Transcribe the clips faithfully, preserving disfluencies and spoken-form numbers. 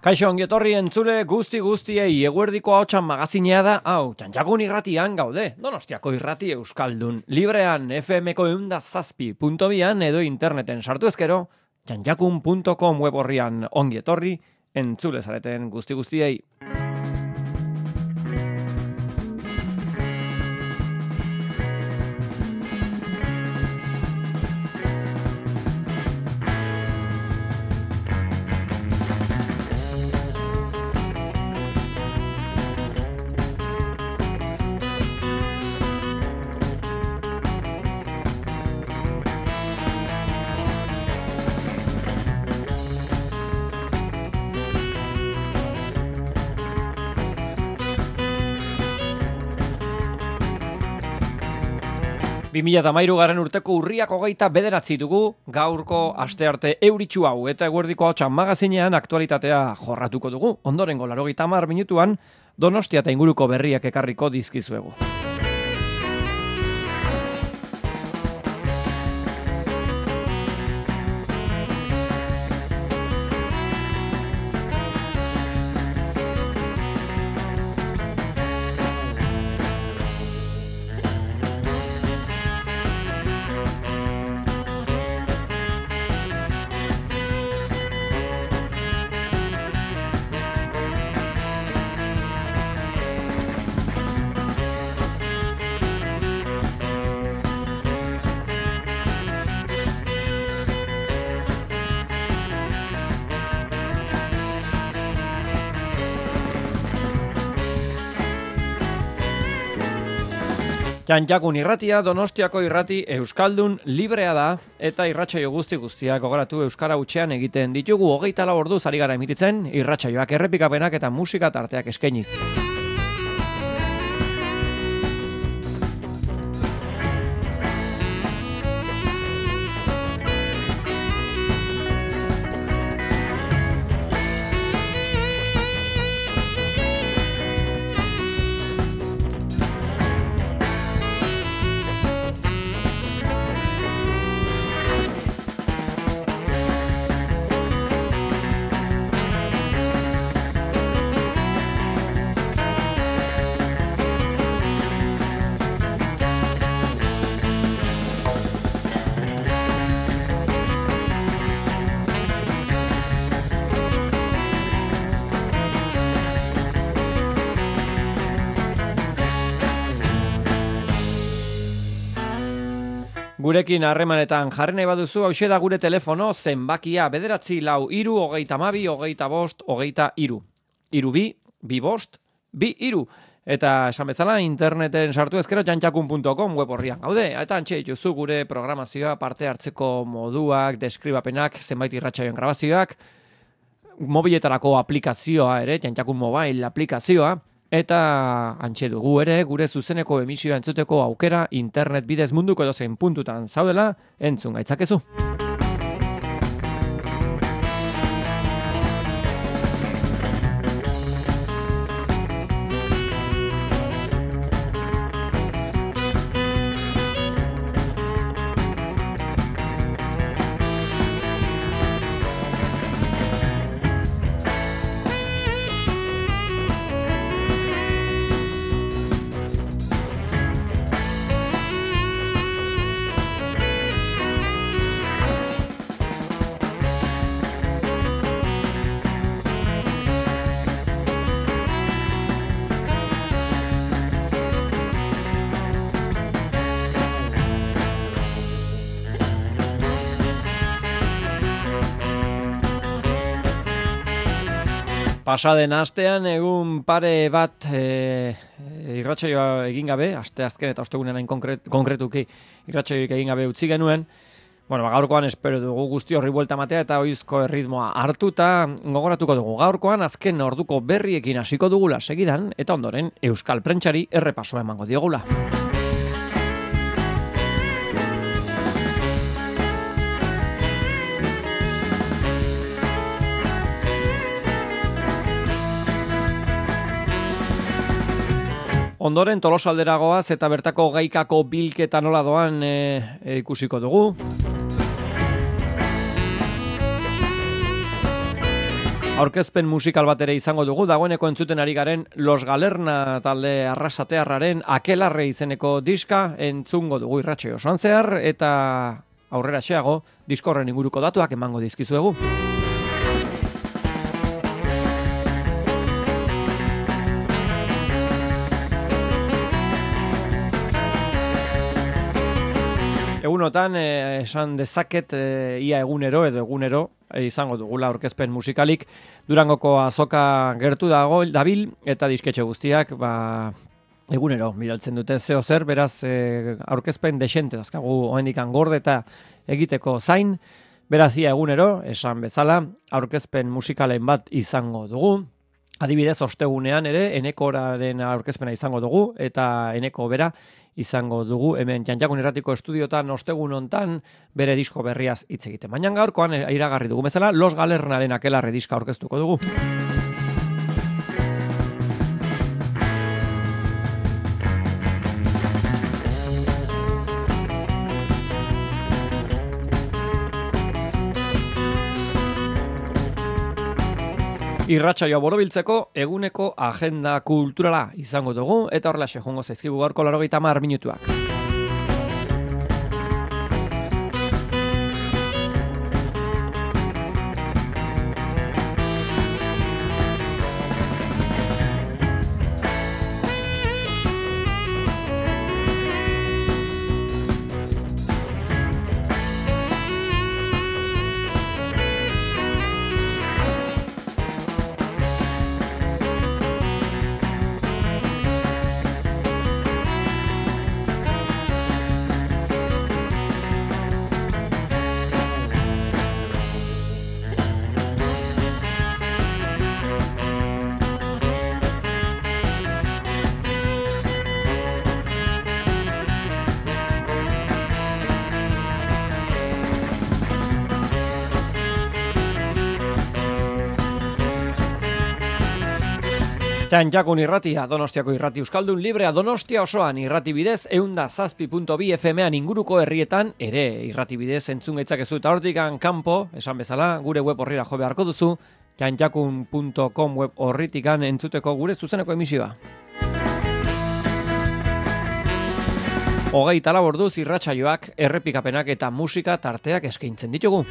Kaixo ongi etorri entzule guzti guztiei eguerdiko ahotsan magazinea da, hau, Txantxakun irratian gaude, Donostiako irrati euskaldun, librean F M-ko eunda zazpi punto bian edo interneten sartu ezkero, txantxakun punto com web horrian ongi etorri, entzule zareten guzti guztiei. bi mila hamairu garren urteko urriak hogeita bederatzi dugu, gaurko astearte euritsu hau eta eguerdiko ahotsan magazinean aktualitatea jorratuko dugu. Ondorengo laurogeita hamar minutuan Donostia eta inguruko berriak ekarriko dizkizuegu. Txantxakun irratia, Donostiako irrati euskaldun librea da eta irratsaio guzti guztiak gogoratu euskara hutsean egiten ditugu hogeita lau orduz ari gara emititzen irratsaioak errepikapenak eta musika tarteak eskainiz. Gurekin harremanetan jarri nahi baduzu, hauxe da gure telefono zenbakia bederatzi lau iru, hogeita mabi, hogeita bost, hogeita iru. Iru bi, bi bost, bi iru. Eta esan bezala interneten sartu ezkero txantxakun punto com web horrian gaude. Eta antxe dituzu gure programazioa, parte hartzeko moduak, deskribapenak, zenbait irratsaioen grabazioak, mobiletarako aplikazioa ere, Txantxakun Mobile aplikazioa, eta antxe dugu ere gure zuzeneko emisioa entzuteko aukera internet bidez munduko edozein puntutan zaudela entzun gaitzakezu. Pasaden astean egun pare bat e, irratsaioa egin gabe, aste azken eta ostegunean hain konkret, konkretuki irratsaioik egin gabe utzi genuen. Bueno, gaurkoan espero dugu guzti horri buelta matea eta oizko erritmoa hartuta gogoratuko dugu. Gaurkoan azken orduko berriekin hasiko dugula segidan eta ondoren euskal prentsari errepasoa emango diogula. Ondoren Tolosaldera goaz eta bertako gaikako bilketa nola doan e, e, ikusiko dugu. Aurkezpen musikal bat ere izango dugu, dagoeneko entzuten ari garen Los Galerna talde arrasatearraren Akelarre izeneko diska entzungo dugu irratsaio osoan zehar, eta aurrera xeago diskorren inguruko datuak emango dizkizuegu. Egunotan, eh, esan dezaket eh, ia egunero edo egunero eh, izango dugula aurkezpen musikalik. Durangoko azoka gertu dago dabil eta disketxe guztiak ba, egunero bidaltzen dute zeo zer, beraz eh, aurkezpen desente dazkagu oendikan gordeta egiteko zain. Beraz ia egunero, esan bezala, aurkezpen musikalen bat izango dugu. Adibidez, ostegunean ere, Enekoraren aurkezpena izango dugu, eta Eneko bera izango dugu, hemen Jantjakun Irratiko estudiotan ostegun hontan bere disko berriaz hitz egiten. Baina gaurkoan iragarri dugu bezala, Los Galernaren Akelarre diska aurkeztuko dugu. Irratsaioa borobiltzeko eguneko agenda kulturala izango dugu, eta horrelaxe joango zaizkigu gaurko laurogeita hamar minutuak. Jantjakun irratia, Donostiako irrati euskaldun librea, Donostia osoan irrati bidez, eunda zazpi puntu bi F M-an inguruko herrietan ere irrati bidez entzun gaitzakezu, eta hortikan kanpo, esan bezala, gure web horrira jo beharko duzu, jantjakun puntu com web horritikan entzuteko gure zuzeneko emisioa. Hogeita lau orduz irratsaioak, errepikapenak eta musika tarteak eskaintzen ditugu.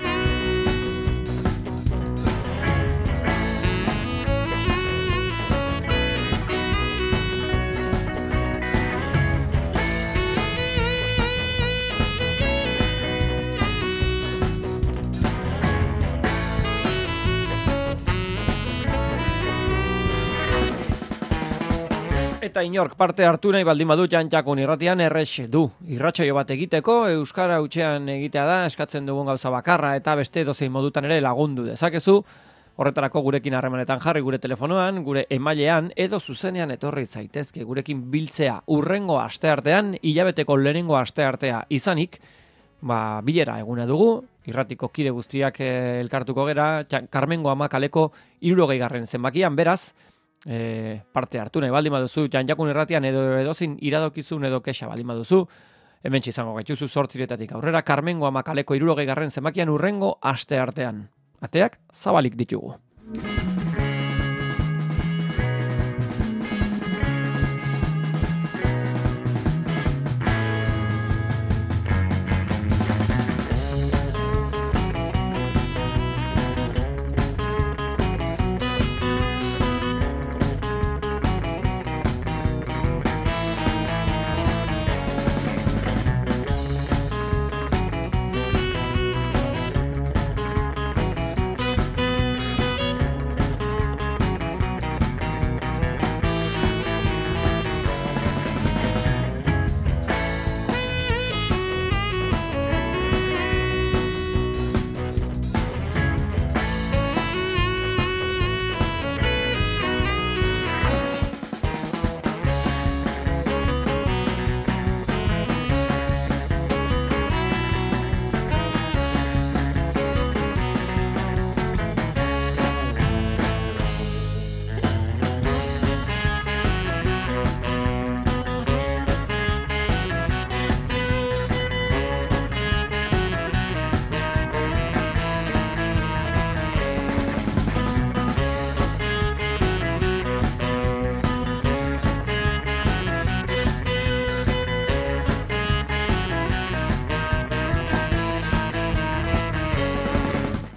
Eta inork parte hartu nahi baldin badu Jantjakun irratian errex du. Irratsaio bat egiteko, euskara hutsean egitea da, eskatzen dugun gauza bakarra eta beste edozein modutan ere lagundu dezakezu. Horretarako gurekin harremanetan jarri gure telefonoan, gure emailean edo zuzenean etorri zaitezke gurekin biltzea urrengo asteartean, hilabeteko lehenengo asteartea izanik, ba, bilera eguna dugu, irratiko kide guztiak elkartuko gera, Karmengo Ama kaleko hirurogei garren zenbakian, beraz, E, parte hartu nahi baldin baduzu Jantjakun irratian edo edozin iradokizun edo kexa baldin baduzu, hementsi izango gaituzu zortziretatik aurrera Karmengo Ama kaleko hirurogei garren zenbakian urrengo aste artean. Ateak zabalik ditugu.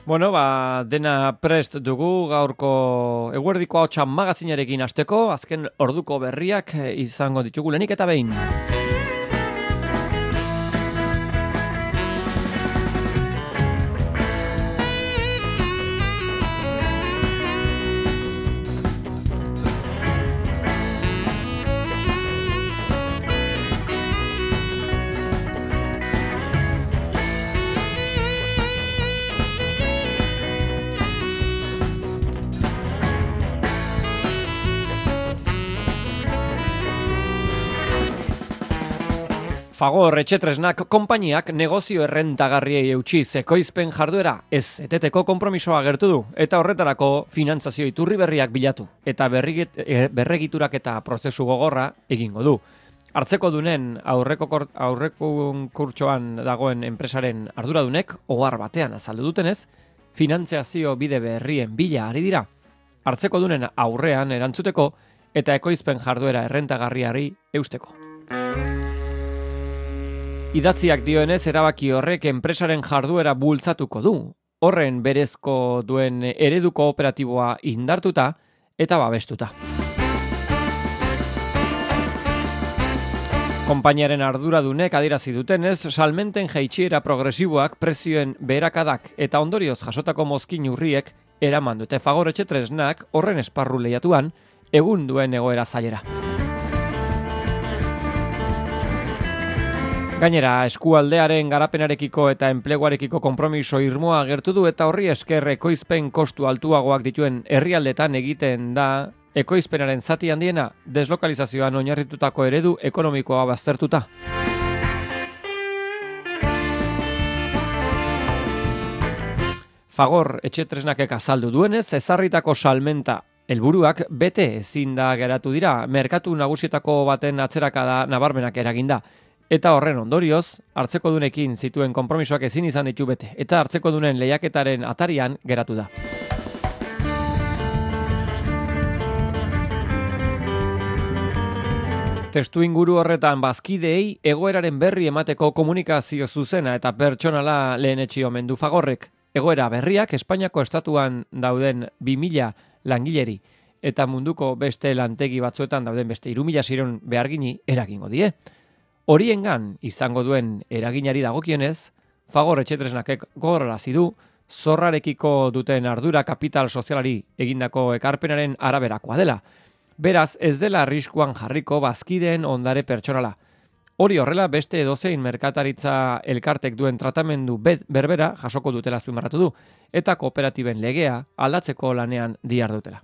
Bueno, ba, dena prest dugu gaurko eguerdiko hautsa magazinarekin hasteko, azken orduko berriak izango ditugu lehenik eta behin. Fagor etxetresnak konpainiak negozio errentagarriei eutsi ekoizpen jarduera ez eteteko konpromisoa agertu du eta horretarako finantzazio iturri berriak bilatu eta berregiturak eta prozesu gogorra egingo du. Hartzeko dunen aurreko aurreko kurtsoan dagoen enpresaren arduradunek ohar batean azaldu dutenez, finantzazio bide berrien bila ari dira. Hartzeko dunen aurrean erantzuteko eta ekoizpen jarduera errentagarriari eusteko. Idatziak dioenez erabaki horrek enpresaren jarduera bultzatuko du, horren berezko duen eredu kooperatiboa indartuta eta babestuta. Konpainiaren arduradunek adierazi dutenez, salmenten jaitsiera progresiboak, prezioen beherakadak eta ondorioz jasotako mozkin urriek eraman dute Fagor etxetresnak horren esparru lehiatuan egun duen egoera zailera. Gainera, eskualdearen garapenarekiko eta enpleguarekiko konpromiso irmoa agertu du eta horri esker ekoizpen kostu altuagoak dituen herrialdetan egiten da ekoizpenaren zati handiena deslokalizazioan oinarritutako eredu ekonomikoa baztertuta. Fagor etxetresnakek azaldu duenez, ezarritako salmenta helburuak bete ezin da geratu dira, merkatu nagusietako baten atzerakada nabarmenak eraginda. Eta horren ondorioz, hartzeko dunekin zituen konpromisoak ezin izan ditu bete, eta hartzeko dunen lehiaketaren atarian geratu da. Testu inguru horretan bazkideei egoeraren berri emateko komunikazio zuzena eta pertsonala lehenetsi omen du Fagorrek. Egoera berriak Espainiako estatuan dauden bi mila langileri eta munduko beste lantegi batzuetan dauden beste hiru mila seiehun behargini eragingo die. Horiengan izango duen eraginari dagokionez, Fagor etxetresnakek gogorarazi du zorrarekiko duten ardura kapital sozialari egindako ekarpenaren araberakoa dela. Beraz, ez dela arriskuan jarriko bazkideen ondare pertsonala. Hori horrela beste edozein merkataritza elkartek duen tratamendu berbera jasoko dutela azpimarratu du eta kooperatiben legea aldatzeko lanean dihardutela.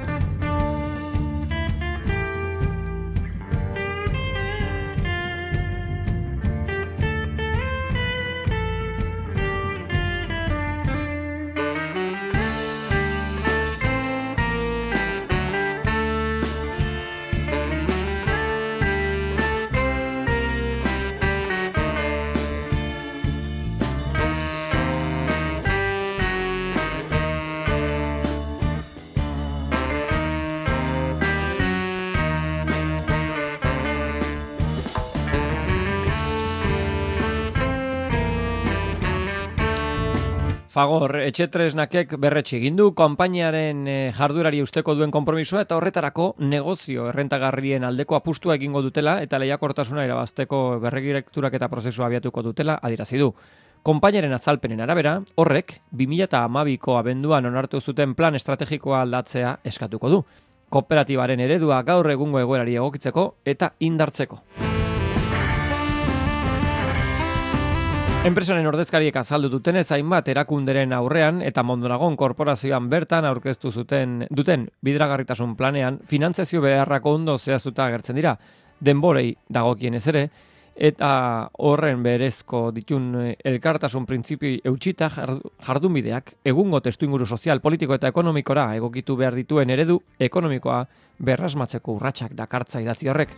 Fagor etxetresnakek berretsi egin du konpainiaren jardurari eusteko duen konpromisoa eta horretarako negozio errentagarrien aldeko apustua egingo dutela eta lehiakortasuna irabazteko berregiturak eta prozesua abiatuko dutela adierazi du. Konpainiaren azalpenen arabera, horrek bi mila hamabiko abenduan onartu zuten plan estrategikoa aldatzea eskatuko du. Kooperatibaren eredua gaur egungo egoerari egokitzeko eta indartzeko. Enpresaren ordezkariek azaldu dutenez hainbat erakunderen aurrean eta Mondragon korporazioan bertan aurkeztu zuten duten bideragarritasun planean finantzazio beharrako ondo zehaztuta agertzen dira, denborei dagokienez ere, eta horren berezko ditun elkartasun printzipioi eutxita jardunbideak egungo testuinguru sozial, politiko eta ekonomikora egokitu behar dituen eredu ekonomikoa berrasmatzeko urratsak dakartza idatzi horrek.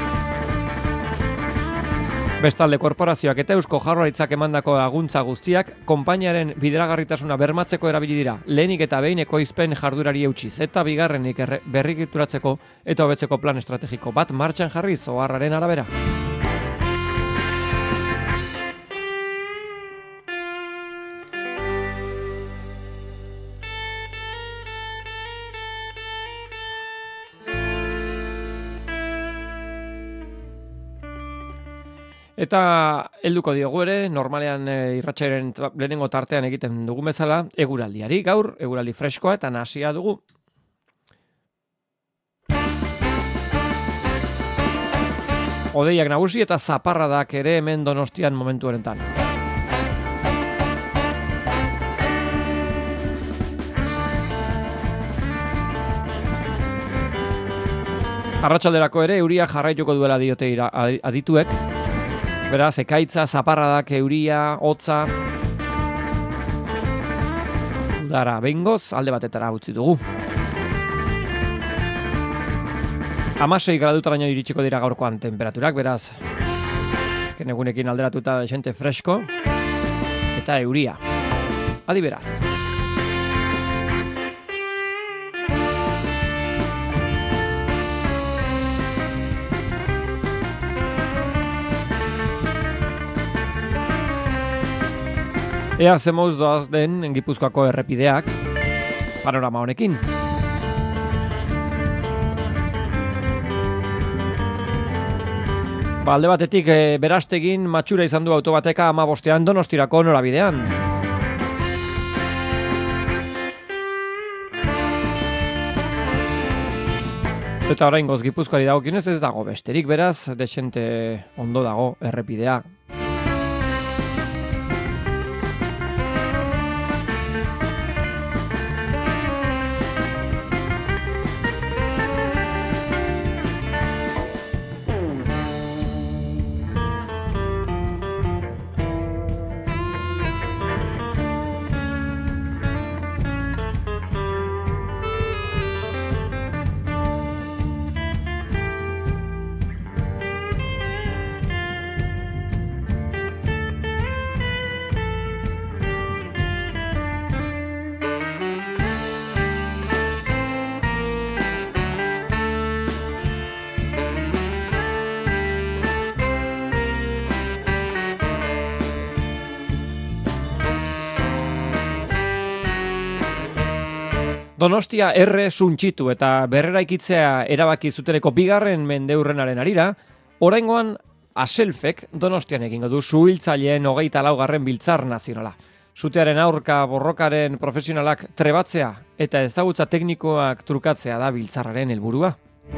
Bestalde korporazioak eta Eusko Jaurlaritzak emandako laguntza guztiak konpainiaren bideragarritasuna bermatzeko erabili dira, lehenik eta behin ekoizpen jardurari eutsiz eta bigarrenik berrigituratzeko eta hobetzeko plan estrategiko bat martxan jarriz oharraren arabera. Eta helduko diogu ere, normalean e, irratsaioaren lehenengo tartean egiten dugun bezala, eguraldiari. Gaur, eguraldi freskoa eta nahasia dugu. Hodeiak nagusi eta zaparradak ere hemen Donostian momentu honetan. Arratsalderako ere euria jarraituko duela diote ira, adituek. Beraz, ekaitza, zaparradak, euria, hotza. Udara behingoz, alde batetara utzi dugu. Hamasei gradutaraino iritsiko dira gaurkoan temperaturak, beraz, azken egunekin alderatuta desente fresko, eta euria. Adi beraz. Ea zemoz doaz den Gipuzkoako errepideak panorama honekin. Ba, alde batetik e, Berastegin matxura izan du autobateka hamabostean Donostirako norabidean. Eta oraingoz Gipuzkoari dagokionez ez dago besterik, beraz, desente ondo dago errepidea. Donostia erre suntxitu eta berreraikitzea erabaki zuteneko bigarren mendeurrenaren arira, oraingoan Aselfek Donostian egingo du suhiltzaileen hogeita laugarren biltzar nazionala. Sutearen aurka borrokaren profesionalak trebatzea eta ezagutza teknikoak trukatzea da biltzarraren helburua.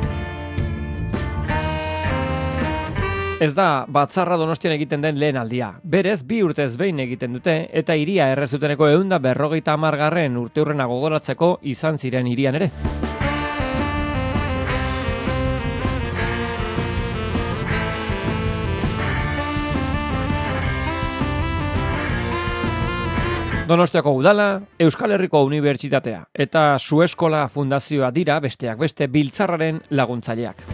Ez da batzarra Donostian egiten den lehen aldia. Berez, bi urtez behin egiten dute eta hiria errezuteneko ehunda berrogeita hamargarren urteurrena gogoratzeko izan ziren hirian ere. Donostiako udala, Euskal Herriko Unibertsitatea eta Sueskola Fundazioa dira besteak beste biltzarraren laguntzaileak.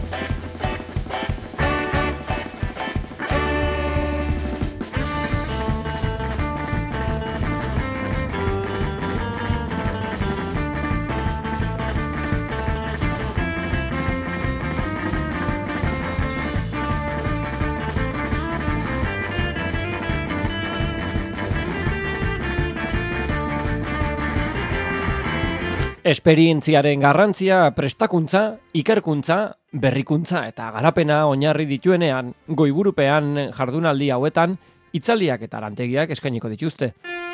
Esperientziaren garrantzia, prestakuntza, ikerkuntza, berrikuntza eta garapena oinarri dituenean, goiburupean jardunaldi hauetan, hitzaldiak eta lantegiak eskainiko dituzte.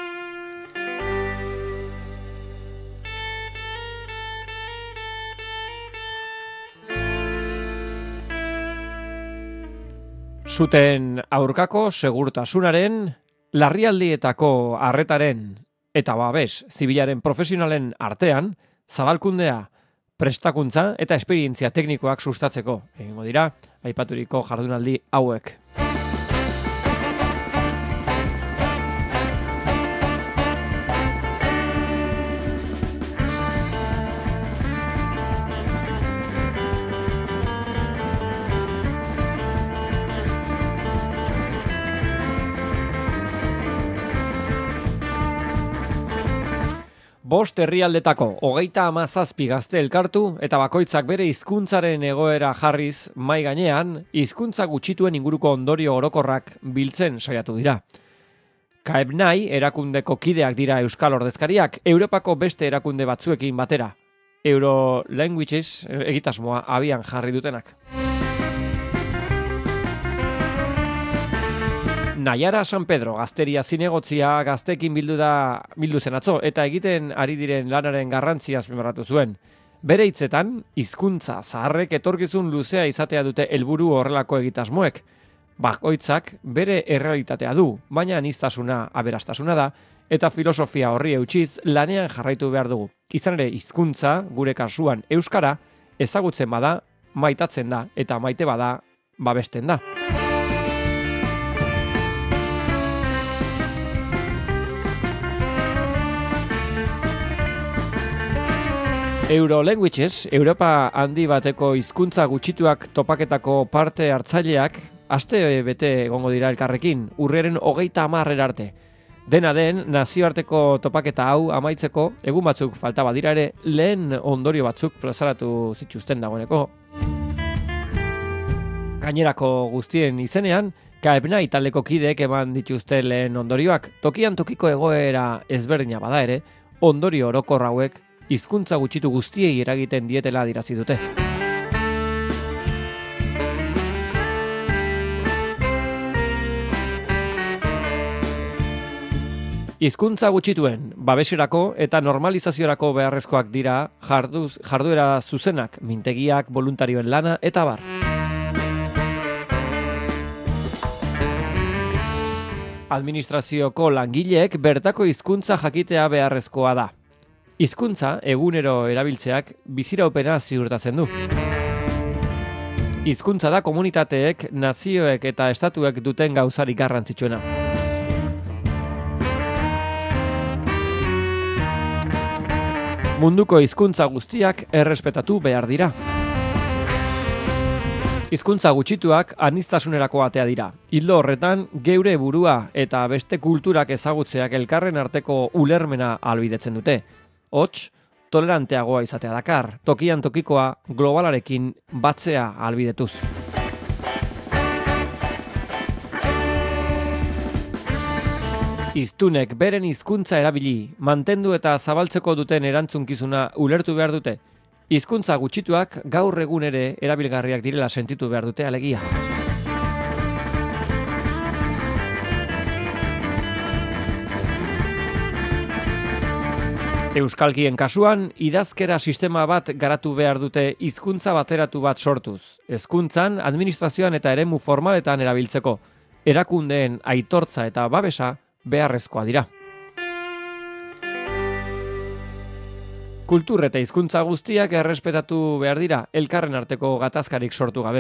Zuten aurkako segurtasunaren, larrialdietako arretaren eta babes zibilaren profesionalen artean, zabalkundea, prestakuntza eta esperientzia teknikoak sustatzeko. Egingo dira, aipaturiko jardunaldi hauek. Bost herrialdetako hogeita hamazazpi gazte elkartu eta bakoitzak bere hizkuntzaren egoera jarriz mai gainean hizkuntza gutxituen inguruko ondorio orokorrak biltzen saiatu dira. Kaebnai erakundeko kideak dira euskal ordezkariak, Europako beste erakunde batzuekin batera. Euro Languages egitasmoa abian jarri dutenak. Naiara San Pedro gazteria zinegotzia gaztekin bildu da bildu zen atzo eta egiten ari diren lanaren garrantzia azpimarratu zuen. Bere hitzetan, hizkuntza zaharrek etorkizun luzea izatea dute helburu horrelako egitasmoek. Bakoitzak bere errealitatea du, baina aniztasuna aberastasuna da eta filosofia horri eutsiz lanean jarraitu behar dugu. Izan ere hizkuntza, gure kasuan euskara, ezagutzen bada, maitatzen da eta maite bada, babesten da. Eurolanguages, Europa handi bateko hizkuntza gutxituak topaketako parte hartzaileak aste bete egongo dira elkarrekin, urriaren hogeita hamarrera arte. Dena den, nazioarteko topaketa hau amaitzeko, egun batzuk falta badira ere, lehen ondorio batzuk plazaratu zituzten dagoeneko. Gainerako guztien izenean, Kaepnai taldeko kideek eman dituzte lehen ondorioak, tokian tokiko egoera ezberdina bada ere, ondorio orokor hauek hizkuntza gutxitu guztiei eragiten dietela adirazi dute. Hizkuntza gutxituen babeserako eta normalizaziorako beharrezkoak dira jarduz, jarduera zuzenak, mintegiak, voluntarioen lana eta bar. Administrazioko langileek bertako hizkuntza jakitea beharrezkoa da. Hizkuntza egunero erabiltzeak biziraupena ziurtatzen du. Hizkuntza da komunitateek, nazioek eta estatuek duten gauzarik garrantzitsuena. Munduko hizkuntza guztiak errespetatu behar dira. Hizkuntza gutxituak aniztasunerako atea dira. Ildo horretan, geure burua eta beste kulturak ezagutzeak elkarren arteko ulermena ahalbidetzen dute. Hots, toleranteagoa izatea dakar, tokian tokikoa globalarekin batzea ahalbidetuz. Hiztunek beren hizkuntza erabili, mantendu eta zabaltzeko duten erantzunkizuna ulertu behar dute. Hizkuntza gutxituak gaur egun ere erabilgarriak direla sentitu behar dute alegia. Euskalkien kasuan, idazkera sistema bat garatu behar dute hizkuntza bateratu bat sortuz. Hezkuntzan, administrazioan eta eremu formaletan erabiltzeko. Erakundeen aitortza eta babesa beharrezkoa dira. Kultur eta hizkuntza guztiak errespetatu behar dira, elkarren arteko gatazkarik sortu gabe.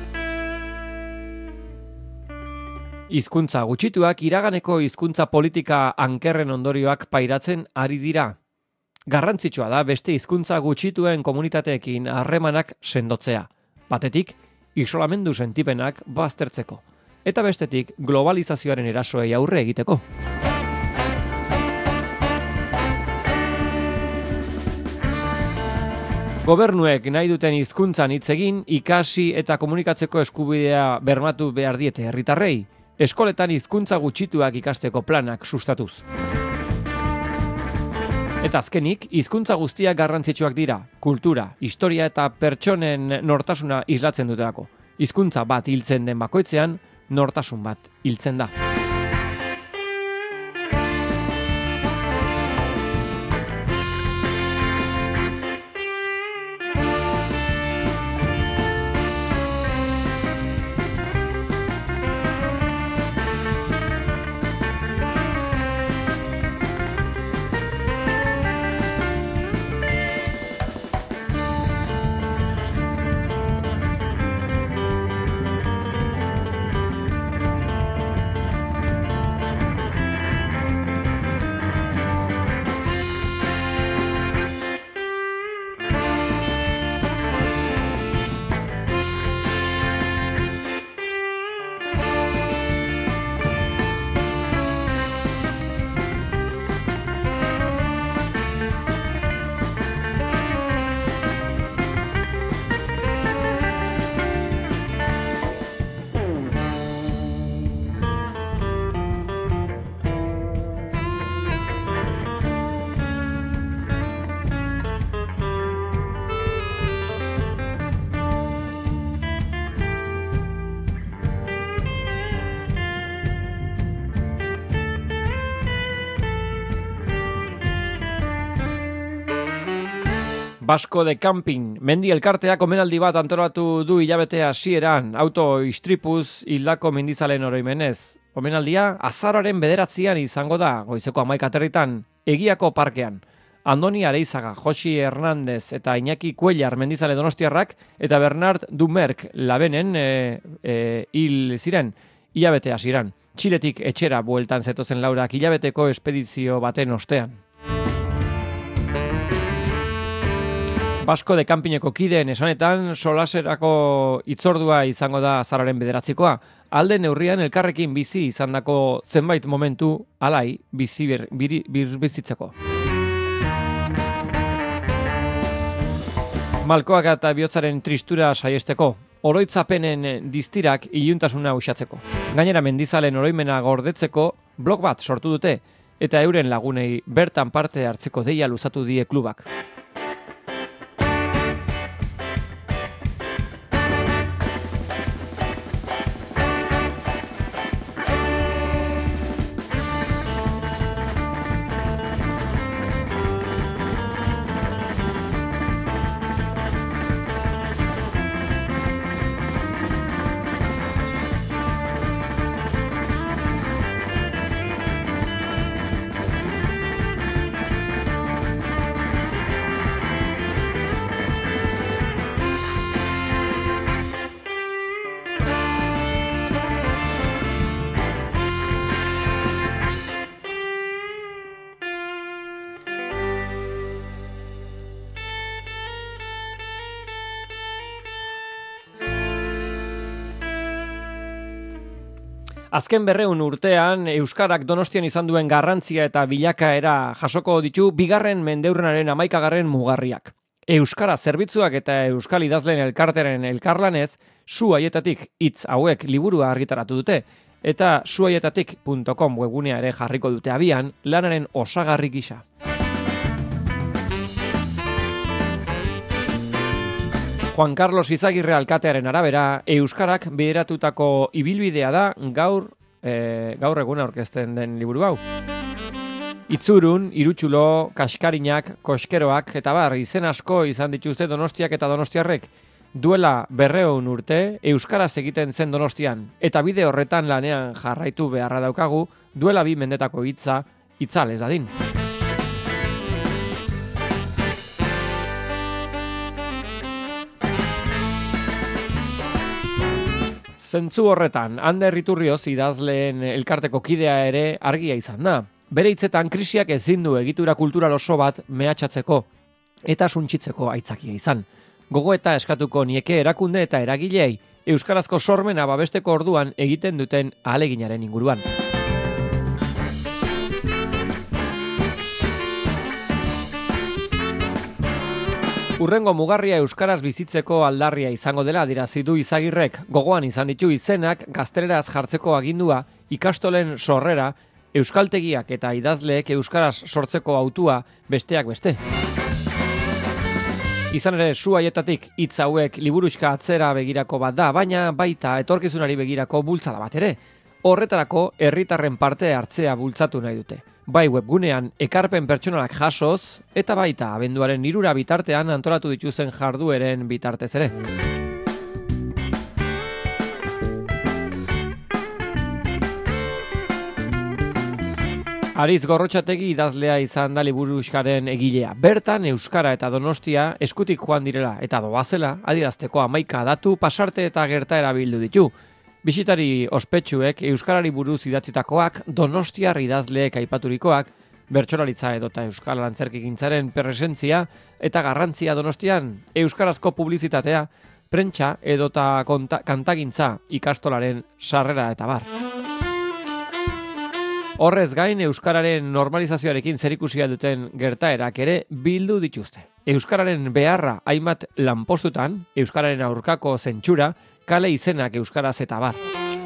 Hizkuntza gutxituak iraganeko hizkuntza politika ankerren ondorioak pairatzen ari dira. Garrantzitsua da beste hizkuntza gutxituen komunitateekin harremanak sendotzea. Batetik, isolamendu sentipenak baztertzeko. Eta bestetik, globalizazioaren erasoei aurre egiteko. Gobernuek nahi duten hizkuntzan hitz egin, ikasi eta komunikatzeko eskubidea bermatu behar diete herritarrei, eskoletan hizkuntza gutxituak ikasteko planak sustatuz. Eta azkenik, hizkuntza guztiak garrantzitsuak dira, kultura, historia eta pertsonen nortasuna islatzen dutelako. Hizkuntza bat hiltzen den bakoitzean, nortasun bat hiltzen da. Basko de Camping, mendi elkarteak omenaldi bat antolatu du hilabete hasieran, auto istripuz hildako mendizalen oroimenez. Omenaldia azararen bederatzian izango da, goizeko hamaika aterritan, Egiako parkean. Andoni Areizaga, Josi Hernandez eta Iñaki Kuellar mendizale donostiarrak eta Bernard Dumerk labenen e, e, hil ziren hilabete hasieran. Txiletik etxera bueltan zetozen laurak hilabeteko espedizio baten ostean. Basko de Campineko kideen esanetan solaserako itzordua izango da azararen bederatzikoa. Alde neurrian elkarrekin bizi izandako zenbait momentu alai bizi bir, bir, bir bizitzeko. Malkoak eta bihotzaren tristura saiesteko, oroitzapenen diztirak iluntasuna uxatzeko. Gainera mendizalen oroimena gordetzeko blog bat sortu dute eta euren lagunei bertan parte hartzeko deia luzatu die klubak. Azken berreun urtean, Euskarak Donostian izan duen garrantzia eta bilakaera jasoko ditu bigarren mendeurrenaren hamaikagarren mugarriak. Euskara zerbitzuak eta Euskal idazleen elkarteren elkarlanez, Zuhaietatik hitz hauek liburua argitaratu dute, eta zuhaietatik puntu com webgunea ere jarriko dute abian, lanaren osagarri gisa. Juan Carlos Izagirre alkatearen arabera, Euskarak bideratutako ibilbidea da gaur, e, gaur egun aurkezten den liburu hau. Itzurun, irutsulo, kaskarinak, koskeroak eta bar, izen asko izan dituzte Donostiak eta donostiarrek. Duela berreun urte, Euskaraz egiten zen Donostian, eta bide horretan lanean jarraitu beharra daukagu, duela bi mendetako hitza, itzal ez dadin. Zentzu horretan, Ander Iturrioz idazleen elkarteko kidea ere argia izan da. Bere hitzetan krisiak ezin du egitura kultural oso bat mehatxatzeko eta suntsitzeko aitzakia izan. Gogoeta eskatuko nieke erakunde eta eragileei euskarazko sormena babesteko orduan egiten duten ahaleginaren inguruan. Urrengo mugarria euskaraz bizitzeko aldarria izango dela adierazi du Izagirrek. Gogoan izan ditu izenak gazteleraz jartzeko agindua, ikastolen sorrera, euskaltegiak eta idazleek euskaraz sortzeko autua besteak beste. Izan ere, Zuhaietatik hitz hauek liburuxka atzera begirako bat da, baina baita etorkizunari begirako bultzada bat ere. Horretarako herritarren parte hartzea bultzatu nahi dute. Bai webgunean ekarpen pertsonalak jasoz eta baita abenduaren hirura bitartean antolatu dituzen jardueren bitartez ere. Ariz Gorrotxategi idazlea izan da liburuxkaren egilea. Bertan Euskara eta Donostia eskutik joan direla eta doazela adierazteko hamaika datu pasarte eta gertaera bildu ditu. Bisitari ospetsuek euskarari buruz idatzitakoak, donostiar idazleek aipaturikoak, bertsolaritza edota euskal antzerkigintzaren presentzia eta garrantzia Donostian, euskarazko publizitatea, prentsa edota konta, kantagintza ikastolaren sarrera eta bar. Horrez gain, euskararen normalizazioarekin zerikusia duten gertaerak ere bildu dituzte. Euskararen beharra hainbat lanpostutan, euskararen aurkako zentsura, kale izenak euskaraz eta bar.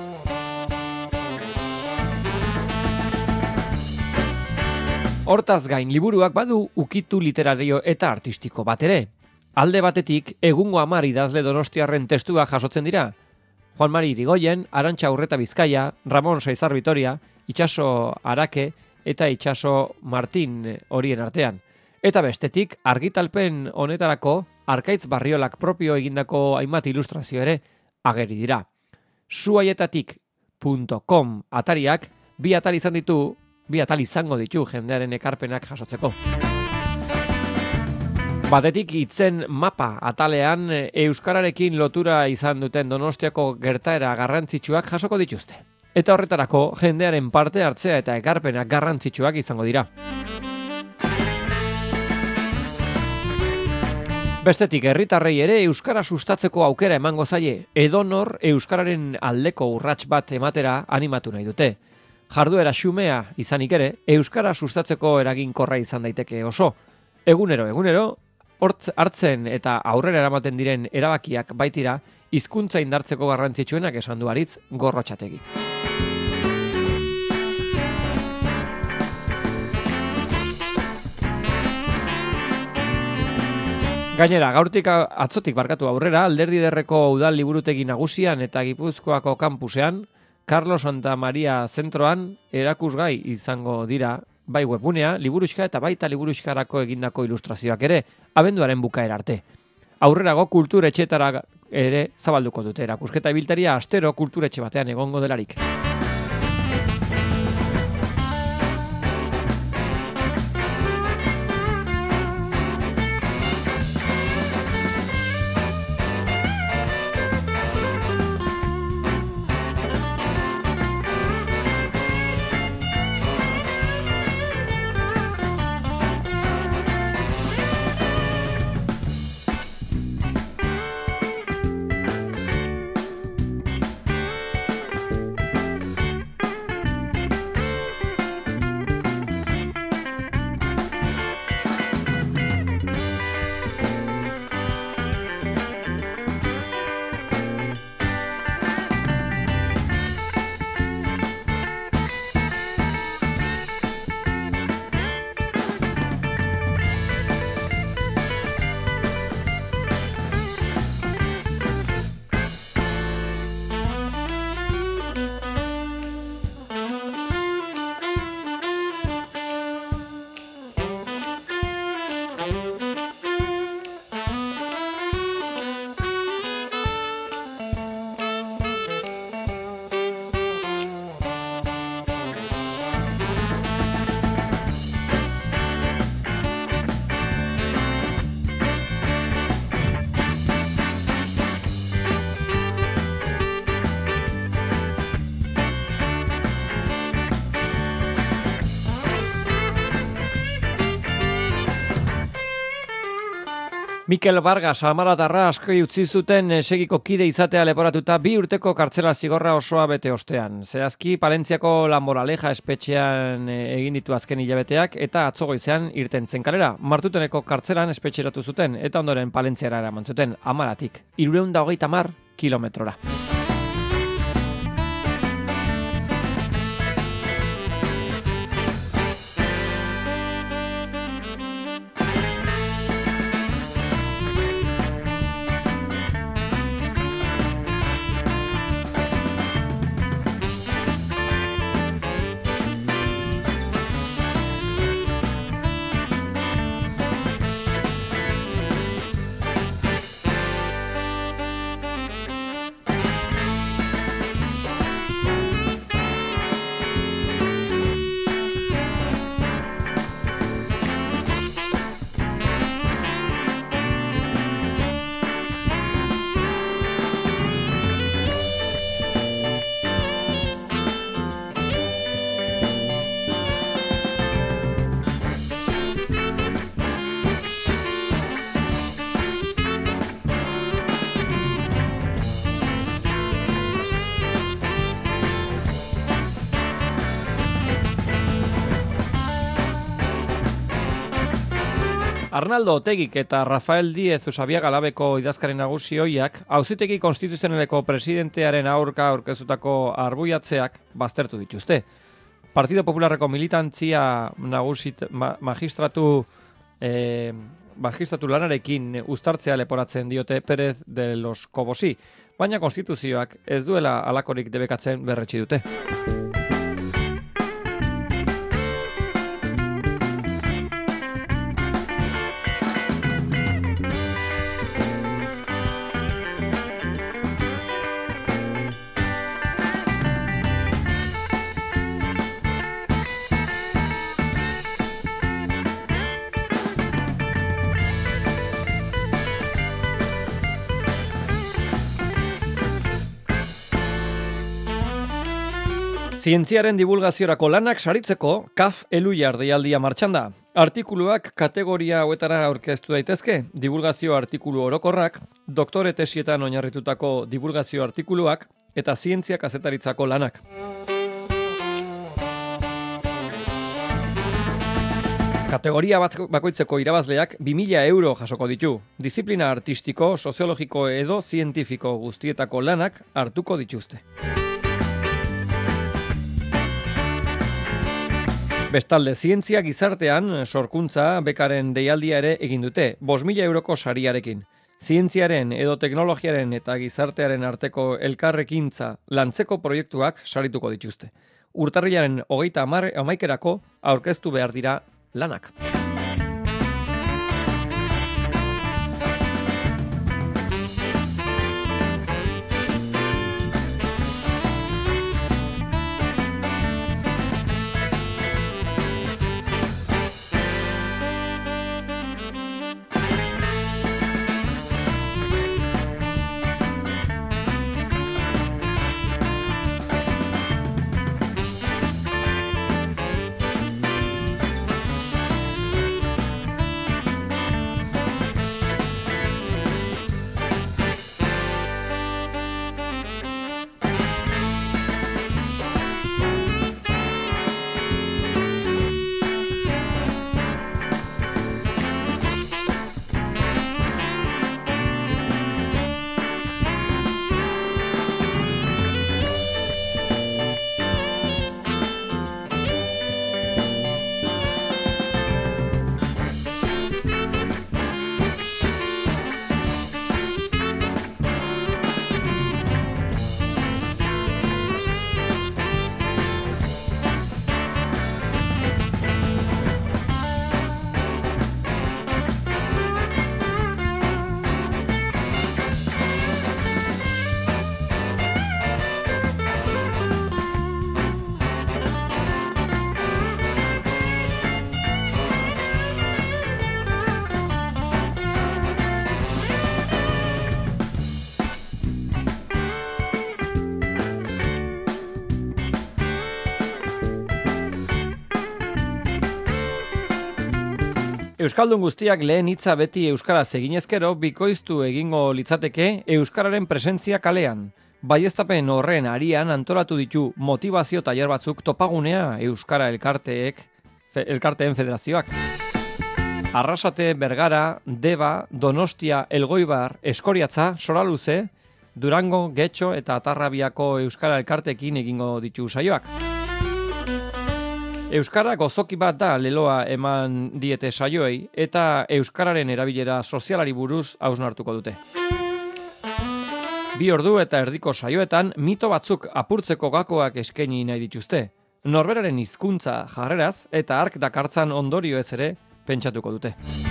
Hortaz gain, liburuak badu ukitu literario eta artistiko bat ere. Alde batetik, egungo hamar idazle donostiarren testuak jasotzen dira. Juan Mari Irigoyen, Arantxa Urreta Bizkaia, Ramon Saizar Vitoria, Itxaso Arake eta Itxaso Martin horien artean. Eta bestetik, argitalpen honetarako Arkaitz Barriolak propio egindako hainbat ilustrazio ere ageri dira. suaietatik punto com atariak bi atal izan ditu, bi atal izango ditu jendearen ekarpenak jasotzeko. Batetik hitzen mapa atalean euskararekin lotura izan duten Donostiako gertaera garrantzitsuak jasoko dituzte. Eta horretarako jendearen parte hartzea eta ekarpenak garrantzitsuak izango dira. Bestetik herritarrei ere euskara sustatzeko aukera emango zaie, edonor euskararen aldeko urrats bat ematera animatu nahi dute. Jarduera xumea izanik ere, euskara sustatzeko eraginkorra izan daiteke oso. Egunero, egunero, hortz hartzen eta aurrera eramaten diren erabakiak baitira, hizkuntza indartzeko garrantzitsuenak esan du Aritz Gorrotxategi. Gainera, gaurtik atzotik barkatu aurrera, Alderdi Ederreko udal liburutegi nagusian eta Gipuzkoako kampusean, Carlos Santa Maria zentroan erakusgai izango dira bai webgunea, liburuxka eta baita liburuxkarako egindako ilustrazioak ere, abenduaren bukaera arte. Aurrerago kulturetxetara ere zabalduko dute erakusketa ibiltaria astero kulturetxe batean egongo delarik. Mikel Vargas Amaratarra asko utzi zuten segiko kide izatea leporatuta bi urteko kartzela zigorra osoa bete ostean. Zehazki Palentziako La Moraleja espetxean egin ditu azken hilabeteak eta atzo goizean irten zen kalera. Martuteneko kartzelan espetxeratu zuten eta ondoren Palentziara eraman zuten Amaratik. hirurehun eta hogeita hamar kilometrora. Arnaldo Otegik eta Rafael Díez Usabiaga Labeko idazkari nagusi ohiak auzitegi konstituzionaleko presidentearen aurka aurkeztutako arbuiatzeak baztertu dituzte. Partido Popularreko militantzia nagusit ma, magistratu eh, magistratu lanarekin uztartzea leporatzen diote Pérez de los Cobosi, baina konstituzioak ez duela halakorik debekatzen berretsi dute. Zientziaren divulgaziorako lanak saritzeko K A F Eluiar deialdia martxan da. Artikuluak kategoria hauetara aurkeztu daitezke, divulgazio artikulu orokorrak, doktore tesietan oinarritutako divulgazio artikuluak eta zientzia kazetaritzako lanak. Kategoria bat bakoitzeko irabazleak bi mila euro jasoko ditu. Disiplina artistiko, soziologiko edo zientifiko guztietako lanak hartuko dituzte. Bestalde, zientzia gizartean sorkuntza bekaren deialdia ere egin dute, bost mila euroko sariarekin. Zientziaren edo teknologiaren eta gizartearen arteko elkarrekintza lantzeko proiektuak sarituko dituzte. Urtarrilaren hogeita hamaikerako aurkeztu behar dira lanak. Euskaldun guztiak lehen hitza beti euskaraz eginezkero bikoiztu egingo litzateke euskararen presentzia kalean. Baieztapen horren arian antolatu ditu motivazio tailer batzuk Topagunea euskara elkarteek, fe, elkarteen federazioak. Arrasate, Bergara, Deba, Donostia, Elgoibar, Eskoriatza, Soraluze, Durango, Getxo eta Atarrabiako euskara elkarteekin egingo ditu saioak. Euskara gozoki bat da leloa eman diete saioei eta euskararen erabilera sozialari buruz hausnartuko dute. Bi ordu eta erdiko saioetan mito batzuk apurtzeko gakoak eskaini nahi dituzte. Norberaren hizkuntza jarreraz eta hark dakartzan ondorioez ere pentsatuko dute.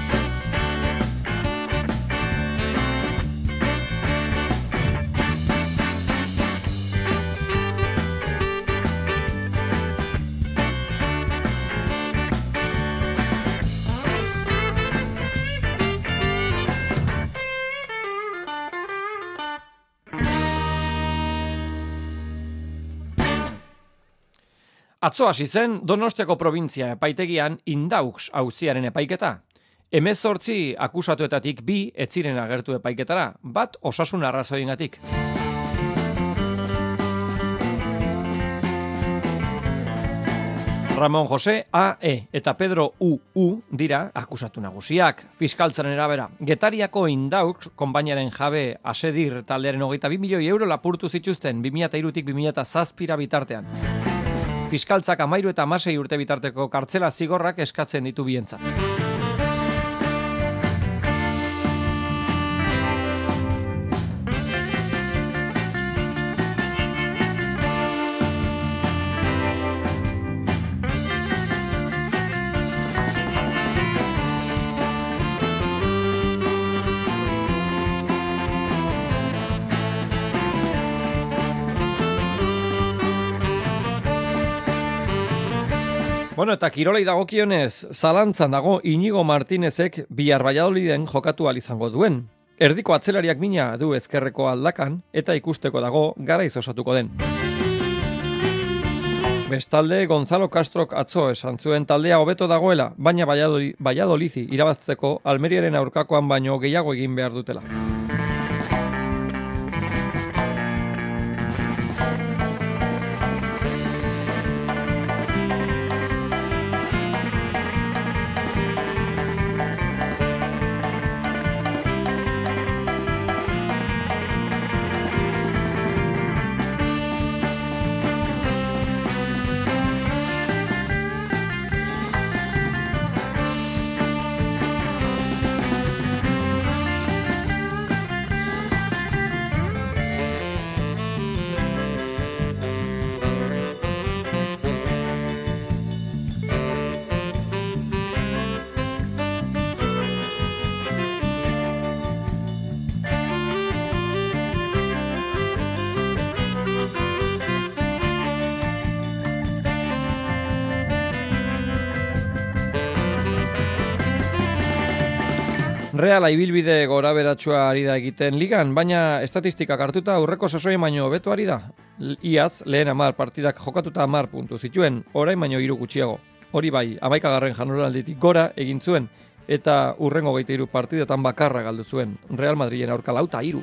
Atzo hasi zen Donostiako probintzia epaitegian Indaux auziaren epaiketa. Hemezortzi akusatuetatik bi ez ziren agertu epaiketara, bat osasun arrazoiengatik. Ramon Jose A E eta Pedro U U dira akusatu nagusiak. Fiskaltzaren erabera, Getariako Indaux konpainiaren jabe Asedir taldearen hogeita bi milioi euro lapurtu zituzten bi mila hirutik bi mila zazpira bitartean. Fiskaltzak amairu eta hamasei urte bitarteko kartzela zigorrak eskatzen ditu bientzat. Bueno, eta kirolei dagokionez, zalantzan dago Inigo Martinezek bihar Valladoliden jokatu ahal izango duen. Erdiko atzelariak mina du ezkerreko aldakan eta ikusteko dago garaiz osatuko den. Bestalde, Gonzalo Castrok atzo esan zuen taldea hobeto dagoela, baina Valladolidi irabazteko Almeriaren aurkakoan baino gehiago egin behar dutela. Reala ibilbide gora beratsua ari da egiten ligan, baina estatistikak hartuta aurreko sasoien baino hobeto ari da. Iaz, lehen hamar partidak jokatuta hamar puntu zituen, orain baino hiru gutxiago. Hori bai, hamaikagarren jardunalditik gora egin zuen, eta hurrengo hogeita hiru partidetan bakarra galdu zuen. Real Madrilen aurka lauta hiru.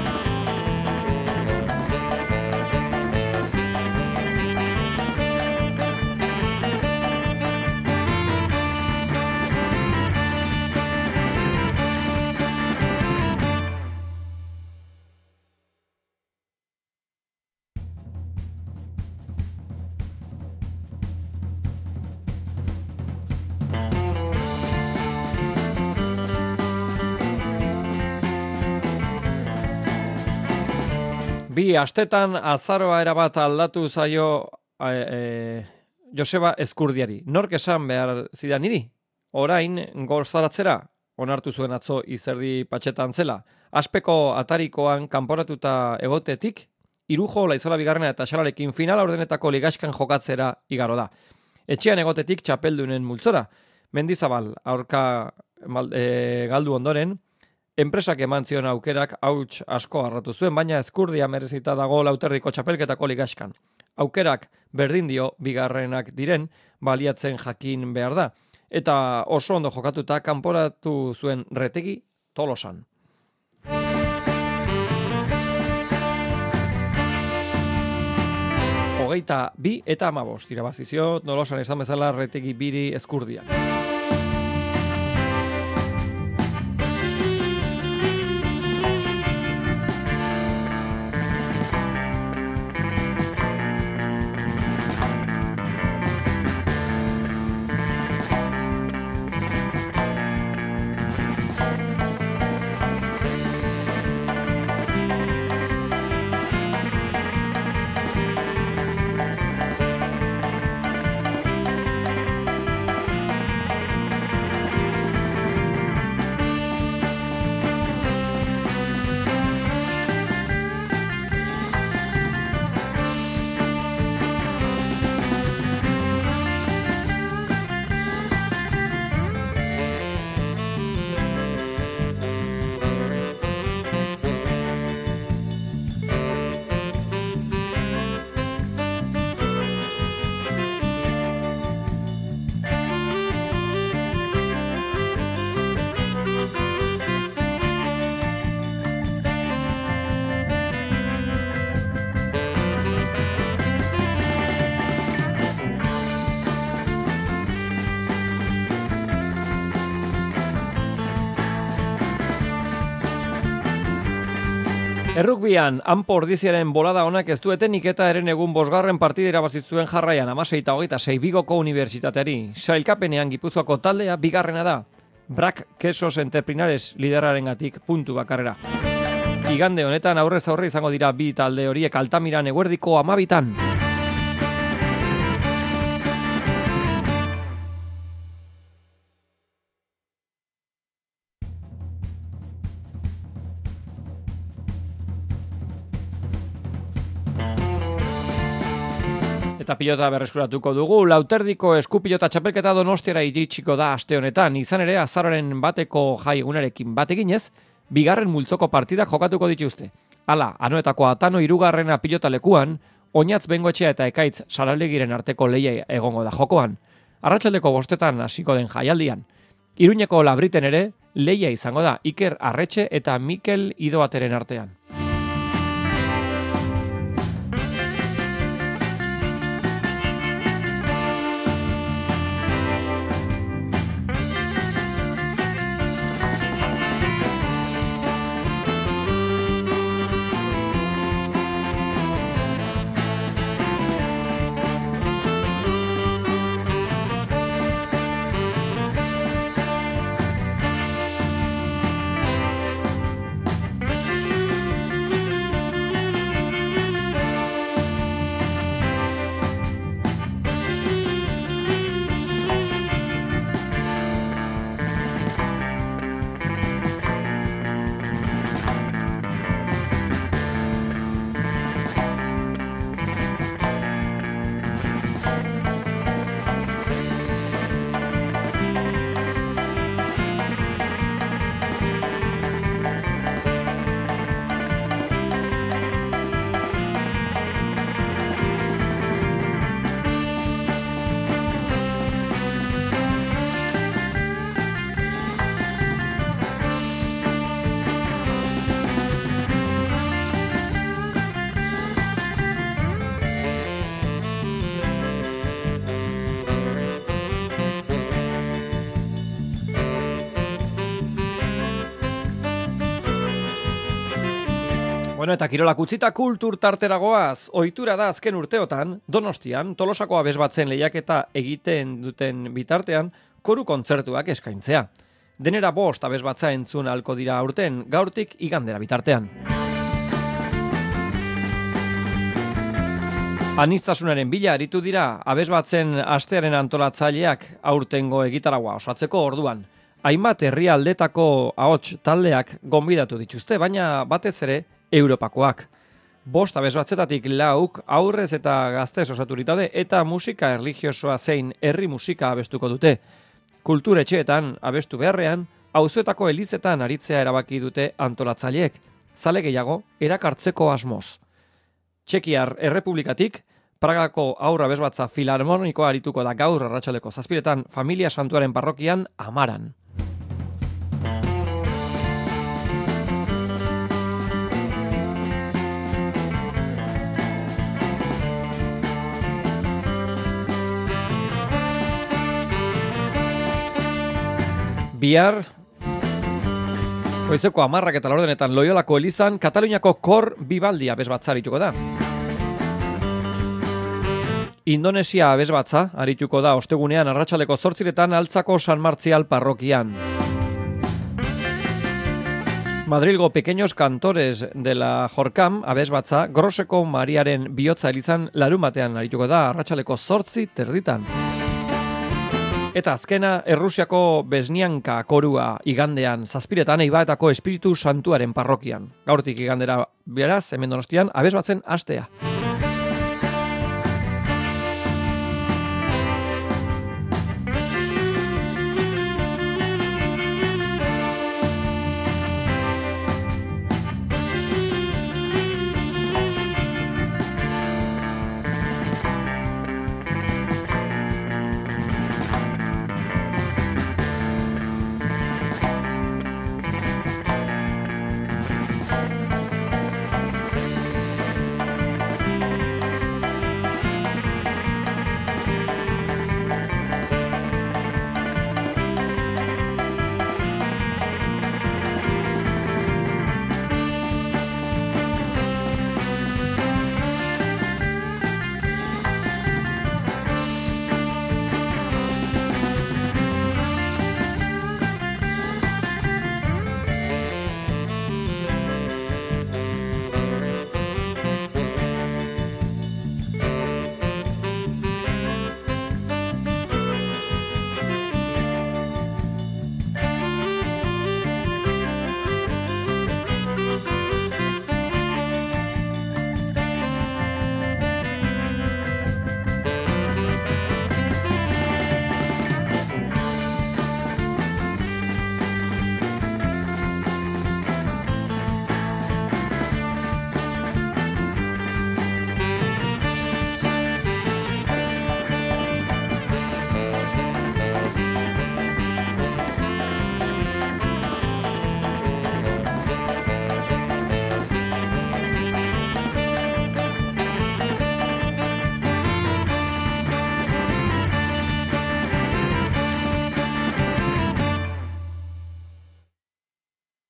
Bi astetan azaroa erabat aldatu zaio e, e, Joseba Ezkurdiari. Nork esan behar zidan niri? Orain gol zaratzera onartu zuen atzo Izerdi Patxetan zela. Aspeko atarikoan kanporatuta egotetik, Irujo, Laizola bigarrena eta Xalarekin finala ordenetako ligaxkan jokatzera igaro da. Etxean egotetik txapeldunen multzora. Mendizabal aurka mal, e, galdu ondoren, enpresak eman zion aukerak hauts asko harratu zuen, baina Ezkurdia merezita dago Lauterdiko txapelketako ligaxkan. Aukerak berdin dio bigarrenak diren, baliatzen jakin behar da. Eta oso ondo jokatuta kanporatu zuen Retegi Tolosan. Hogeita bi eta hamabost irabazizio, Tolosan izan bezala Retegi biri Ezkurdia. Errukbian, hanpo ordiziaren bolada honak ez duetenik eta eren egun bosgarren partidera bazitzuen jarraian amasei eta hogeita sei Bigoko unibertsitateari. Sailkapenean Gipuzkoako taldea bigarrena da. Brak Quesos Entrepinares liderarengatik puntu bakarrera. Igande honetan aurrez aurre izango dira bi talde horiek Altamiran eguerdiko hamabitan. Eta pilota berreskuratuko dugu, Lauterdiko eskupilota txapelketa Donostiara iritsiko da aste honetan. Izan ere, azaroaren bateko jai egunarekin bat eginez, bigarren multzoko partidak jokatuko dituzte. Hala, Anoetako Atano hirugarrena pilota lekuan, Oinatz Bengoetxea eta Ekaitz Saraldegiren arteko lehia egongo da jokoan. Arratsaldeko bostetan hasiko den jaialdian. Iruñeko Labriten ere lehia izango da Iker Arretxe eta Mikel Idoateren artean. Bueno, eta kirolak utzita kultur tarteragoaz, ohitura da azken urteotan, Donostian, Tolosako abesbatzen lehiaketa egiten duten bitartean, koru kontzertuak eskaintzea. Denera bost abesbatza entzun ahalko dira aurten, gaurtik igandera bitartean. Aniztasunaren bila aritu dira, abesbatzen astearen antolatzaileak aurtengo egitaragua osatzeko orduan. Hainbat herrialdetako ahots taldeak gonbidatu dituzte, baina batez ere Europakoak. Bost abesbatzetatik lauk aurrez eta gaztez osaturitade eta musika erlijiosoa zein herri musika abestuko dute. Kulturetxeetan abestu beharrean, auzoetako elizetan aritzea erabaki dute antolatzaileek, zale gehiago erakartzeko asmoz. Txekiar Errepublikatik, Pragako aurra abesbatza filarmonikoa arituko da gaur arratsaldeko zazpiretan Familia Santuaren parrokian Amaran. Bihar, goizeko hamarrak eta laurdenetan Loiolako elizan, Kataluniako kor bibaldi abesbatza arituko da. Indonesia abesbatza arituko da ostegunean arratsaldeko zortziretan Altzako San Martzial parrokian. Madrilgo Pequeños Cantores de la Jorkam abesbatza Groseko Mariaren bihotza elizan larunbatean arituko da arratsaldeko zortzi terditan. Eta azkena, Errusiako Besnianka korua igandean zazpiretan Eibaetako Espiritu Santuaren parrokian. Gaurtik igandera beraz, hemen Donostian, abesbatzen hastea.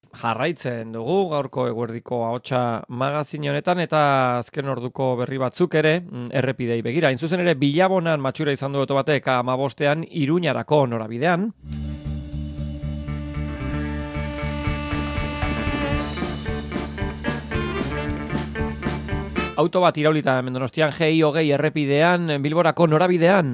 Jarraitzen dugu gaurko eguerdiko ahotsa magazin honetan eta azken orduko berri batzuk ere errepidei begira. Hain zuzen ere Bilabonan matxura izan du auto batek hamabostean Iruñarako norabidean. Auto bat iraulita hemen Donostian G I hogei errepidean Bilborako norabidean.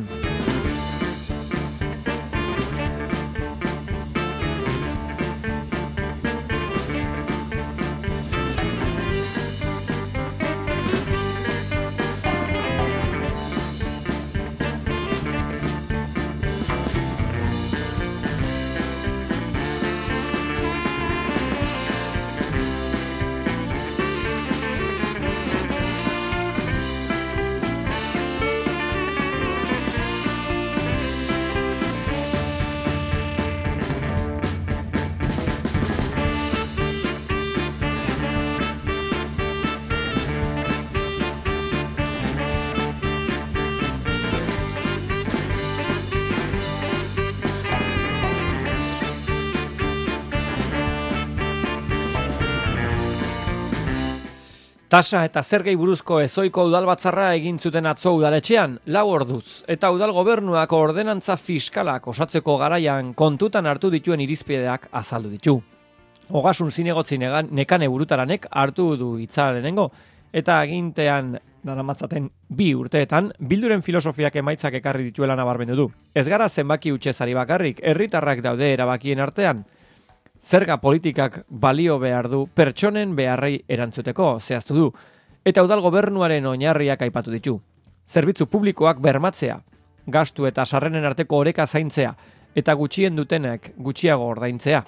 Tasa eta zergei buruzko ezoiko udalbatzarra egin zuten atzo udaletxean, lau orduz, eta udal gobernuak ordenantza fiskalak osatzeko garaian kontutan hartu dituen irizpideak azaldu ditu. Ogasun zinegotzi nekane burutaranek hartu du hitza lehenengo, eta agintean daramatzaten bi urteetan, bilduren filosofiak emaitzak ekarri dituela nabarmendu du. Ez gara zenbaki hutsezari bakarrik, herritarrak daude erabakien artean, zerga politikak balio behar du pertsonen beharrei erantzuteko, zehaztu du, eta udal gobernuaren oinarriak aipatu ditu. Zerbitzu publikoak bermatzea, gastu eta sarrenen arteko oreka zaintzea, eta gutxien dutenek gutxiago ordaintzea.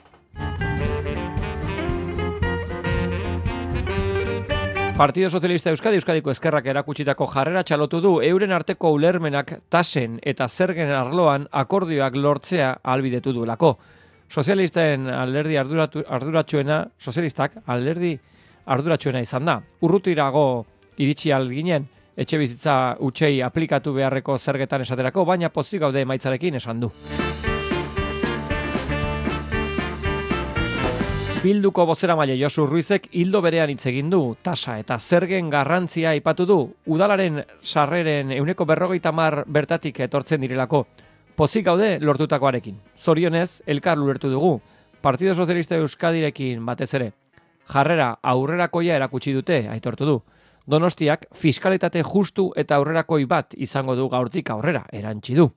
Partido Sozialista Euskadi Euskadiko Ezkerrak erakutsitako jarrera txalotu du euren arteko ulermenak tasen eta zergen arloan akordioak lortzea ahalbidetu duelako. Sozialisten alderdi arduratu, arduratsuena, sozialistak alderdi arduratsuena izan da. Urrutirago iritsi alginen, etxe bizitza hutsei aplikatu beharreko zergetan esaterako, baina pozik gaude emaitzarekin esan du. Bilduko bozeramaile Josu Ruizek hildo berean hitz egin du, tasa eta zergen garrantzia aipatu du, udalaren sarreren ehuneko berrogeita hamar bertatik etortzen direlako. Pozik gaude lortutakoarekin. Zorionez, elkar ulertu dugu. Partido Sozialista Euskadirekin batez ere. Jarrera aurrerakoia erakutsi dute, aitortu du. Donostiak fiskalitate justu eta aurrerakoi bat izango du gaurtik aurrera, erantsi du.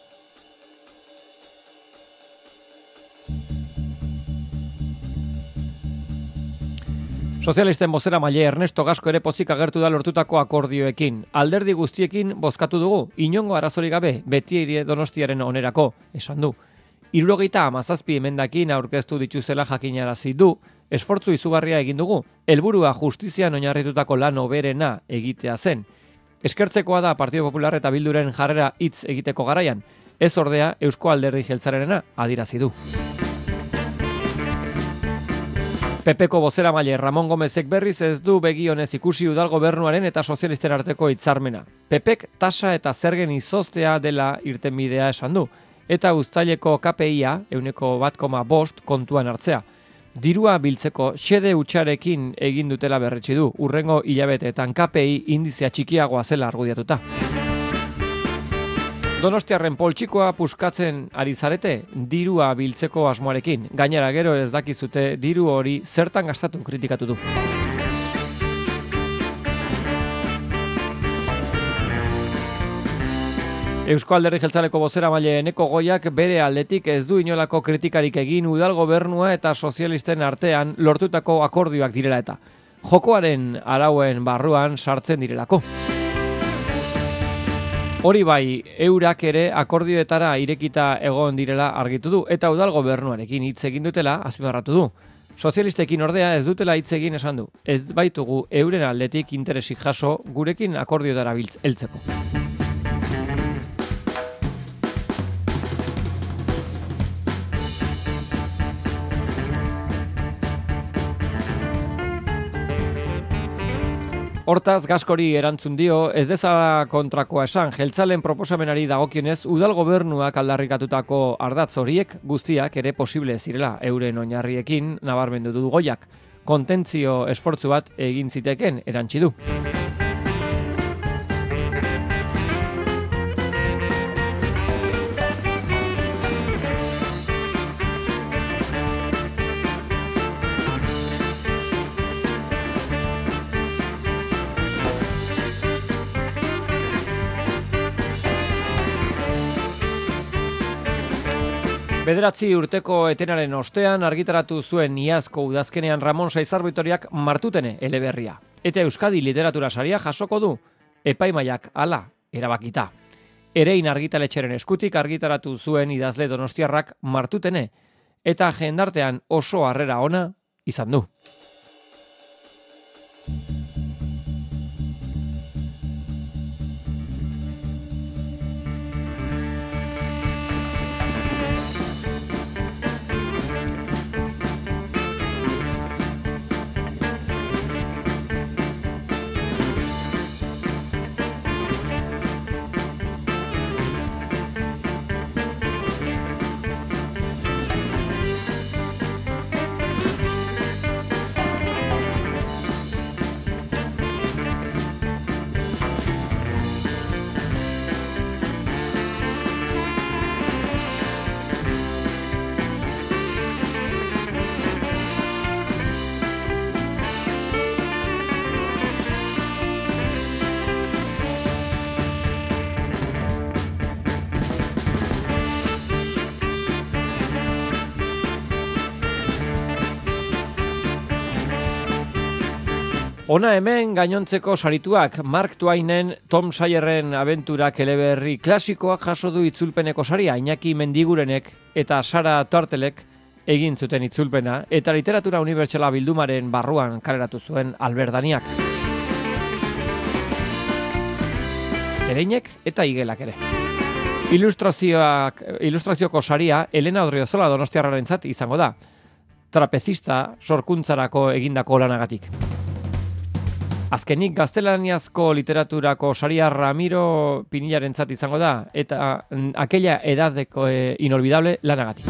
Sozialisten bozeramaile Ernesto Gasko ere pozik agertu da lortutako akordioekin. Alderdi guztiekin bozkatu dugu, inongo arazorik gabe, beti Donostiaren onerako, esan du. Hirurogeita hamazazpi emendakin aurkeztu dituzela jakinarazi du, esfortzu izugarria egin dugu, helburua justizian oinarritutako lan hoberena egitea zen. Eskertzekoa da Partido Popular eta Bilduren jarrera hitz egiteko garaian, ez ordea Eusko Alderdi Jeltzarena adirazi du. P Pko bozeramaile Ramon Gomezek berriz ez du begionez ikusi udal gobernuaren eta sozialisten arteko hitzarmena. P Pk tasa eta zergen izoztea dela irtenbidea esan du, eta uztaileko K P I-a ehuneko bat koma bost kontuan hartzea. Dirua biltzeko xede hutsarekin egin dutela berretsi du, hurrengo hilabeteetan K P I indizea txikiagoa zela argudiatuta. Donostiarren poltsikoa puskatzen ari zarete, dirua biltzeko asmoarekin. Gainera gero ez dakizute diru hori zertan gastatu kritikatu du. Eusko Alderdi Jeltzaleko bozeramaile Eneko Goiak bere aldetik ez du inolako kritikarik egin udal gobernua eta sozialisten artean lortutako akordioak direla eta. Jokoaren arauen barruan sartzen direlako. Hori bai, eurak ere akordioetara irekita egon direla argitu du eta udal gobernuarekin hitz egin dutela azpimarratu du. Sozialistekin ordea ez dutela hitz egin esan du. Ez baitugu euren aldetik interesik jaso gurekin akordioetara heltzeko. Hortaz, Gaskori erantzun dio, ez dezala kontrakoa esan, jeltzalen proposamenari dagokionez, udal gobernuak aldarrikatutako ardatz horiek guztiak ere posible zirela euren oinarriekin nabarmendu du Goiak. Kontentzio esfortzu bat egin ziteken erantsi du. Bederatzi urteko etenaren ostean argitaratu zuen iazko udazkenean Ramon Saizar Bitoriak Martutene eleberria. Eta Euskadi literatura saria jasoko du, epaimaiak hala erabakita. Erein argitaletxeren eskutik argitaratu zuen idazle donostiarrak Martutene, eta jendartean oso harrera ona izan du. Ona hemen gainontzeko sarituak, Mark Twainen Tom Sayerren abenturak eleberri klasikoak jaso du itzulpeneko saria, Iñaki Mendigurenek eta Sara Tartelek egin zuten itzulpena, eta literatura unibertsala bildumaren barruan kaleratu zuen Alberdaniak. Ereinek eta igelak ere. Ilustrazioak, ilustrazioko saria Elena Odriozola donostiarrarentzat izango da, trapezista sorkuntzarako egindako lanagatik. Azkenik gaztelaniazko literaturako saria Ramiro Pinillarentzat izango da, eta aquella edadeko e, inolvidable lanagatik.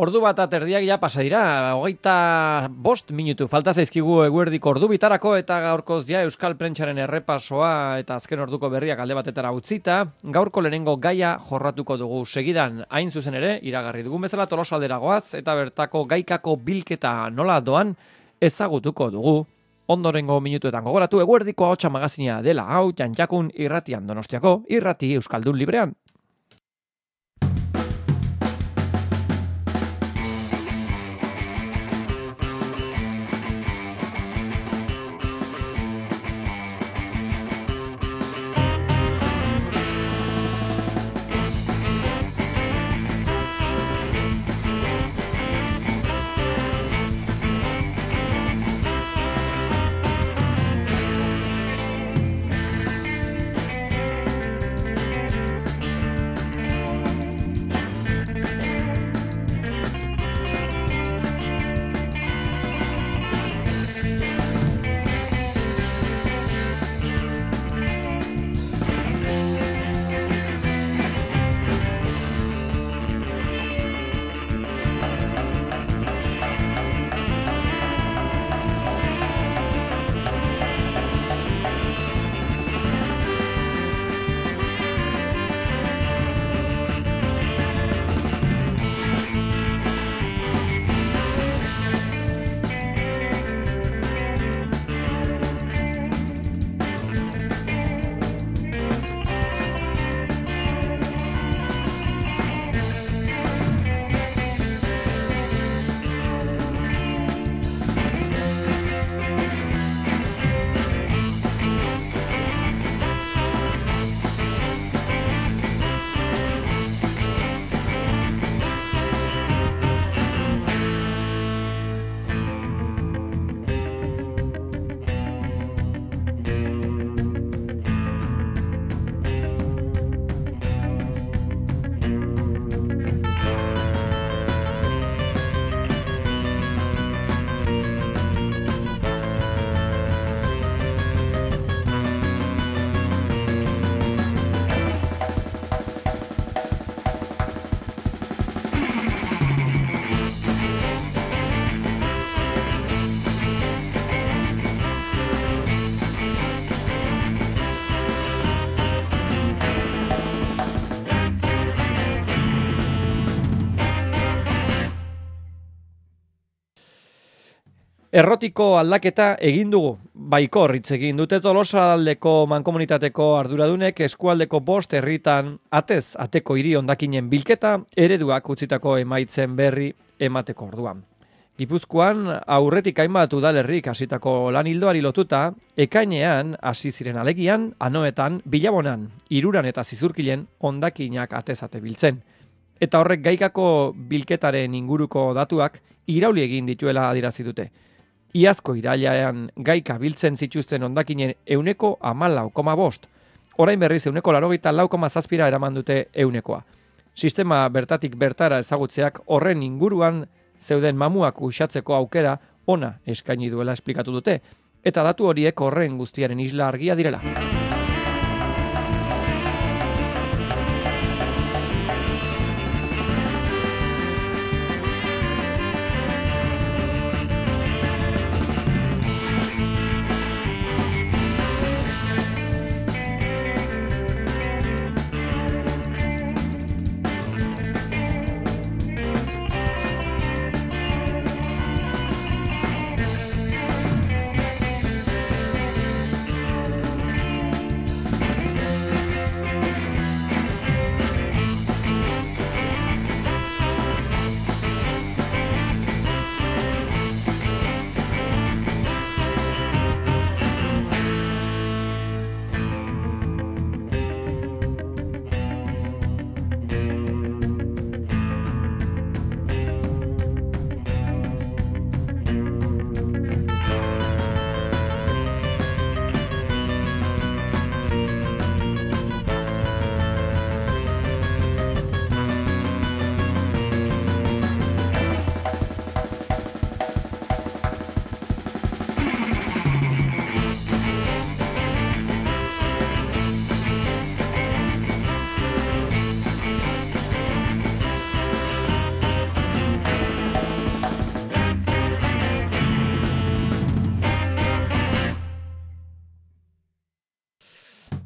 Ordu bat aterdiak ja pasa dira, hogeita bost minutu, falta zaizkigu eguerdiko ordu bitarako eta gaurkoz ja Euskal Prentsaren errepasoa eta azken orduko berriak alde batetara utzita, gaurko lehenengo gaia jorratuko dugu segidan, hain zuzen ere, iragarri dugun bezala Tolosaldera goaz eta bertako gaikako bilketa nola doan ezagutuko dugu. Ondorengo minutuetan gogoratu eguerdiko ahotsa magazina dela hau, Jantjakun irratian Donostiako, irrati Euskaldun librean. Errotiko aldaketa egin dugu. Baikor hitz egin dute Tolosaldeko mankomunitateko arduradunek eskualdeko bost herritan atez ateko hiri hondakinen bilketa ereduak utzitako emaitzen berri emateko orduan. Gipuzkoan aurretik hainbat udalerrik hasitako lan ildoari lotuta, ekainean hasi ziren alegian, Anoetan, Bilabonan, Iruran eta Zizurkilen hondakinak atez ate biltzen. Eta horrek gaikako bilketaren inguruko datuak irauli egin dituela adierazi dute. Iazko irailean gaika biltzen zituzten hondakinen euneko hamalau koma bost. Orain berriz euneko laurogeita lau koma zazpira eraman dute eunekoa. Sistema bertatik bertara ezagutzeak horren inguruan zeuden mamuak uxatzeko aukera ona eskaini duela esplikatu dute. Eta datu horiek horren guztiaren isla argia direla.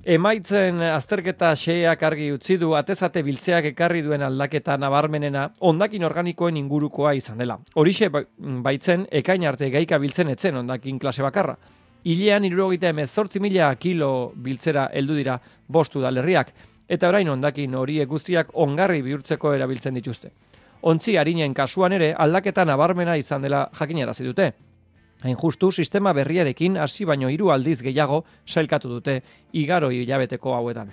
Emaitzen azterketa xeak argi utzi du atezate biltzeak ekarri duen aldaketa nabarmenena hondakin organikoen ingurukoa izan dela. Horixe baitzen ekain arte gaika biltzen etzen hondakin klase bakarra. Hilean hirurogeita hemezortzi mila kilo biltzera heldu dira bost udalerriak, eta orain hondakin horiek guztiak ongarri bihurtzeko erabiltzen dituzte. Ontzi arinen kasuan ere aldaketa nabarmena izan dela jakinarazi dute. Hain justu, sistema berriarekin hasi baino hiru aldiz gehiago sailkatu dute igaro hilabeteko hauetan.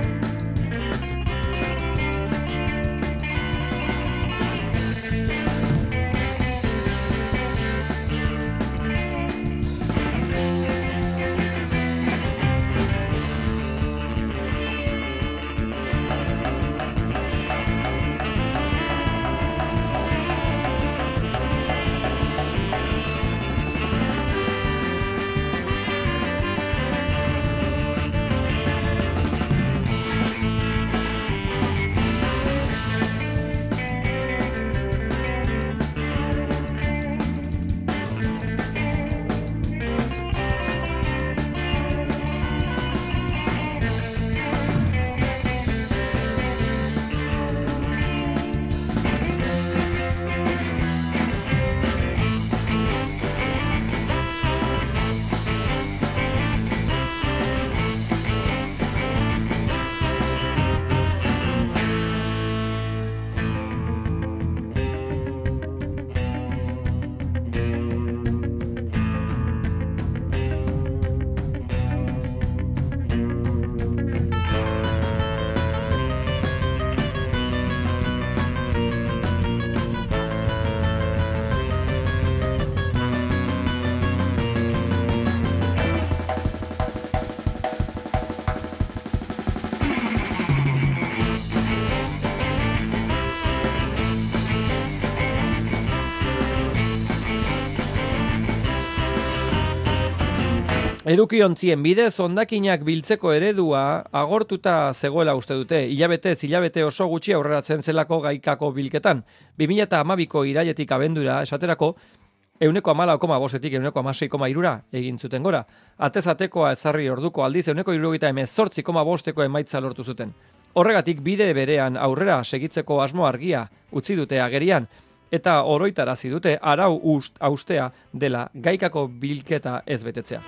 Edukiontzien bidez hondakinak biltzeko eredua agortuta zegoela uste dute. Hilabetez hilabete oso gutxi aurreratzen zelako gaikako bilketan. bi mila hamabiko irailetik abendura esaterako ehuneko hamalau koma bostetik ehuneko hamasei koma hirura egin zuten gora. Atezatekoa ezarri orduko aldiz ehuneko hirurogeita hemezortzi koma bosteko emaitza lortu zuten. Horregatik bide berean aurrera segitzeko asmo argia utzi dute agerian, eta oroitarazi dute arau ust austea dela gaikako bilketa ez betetzea.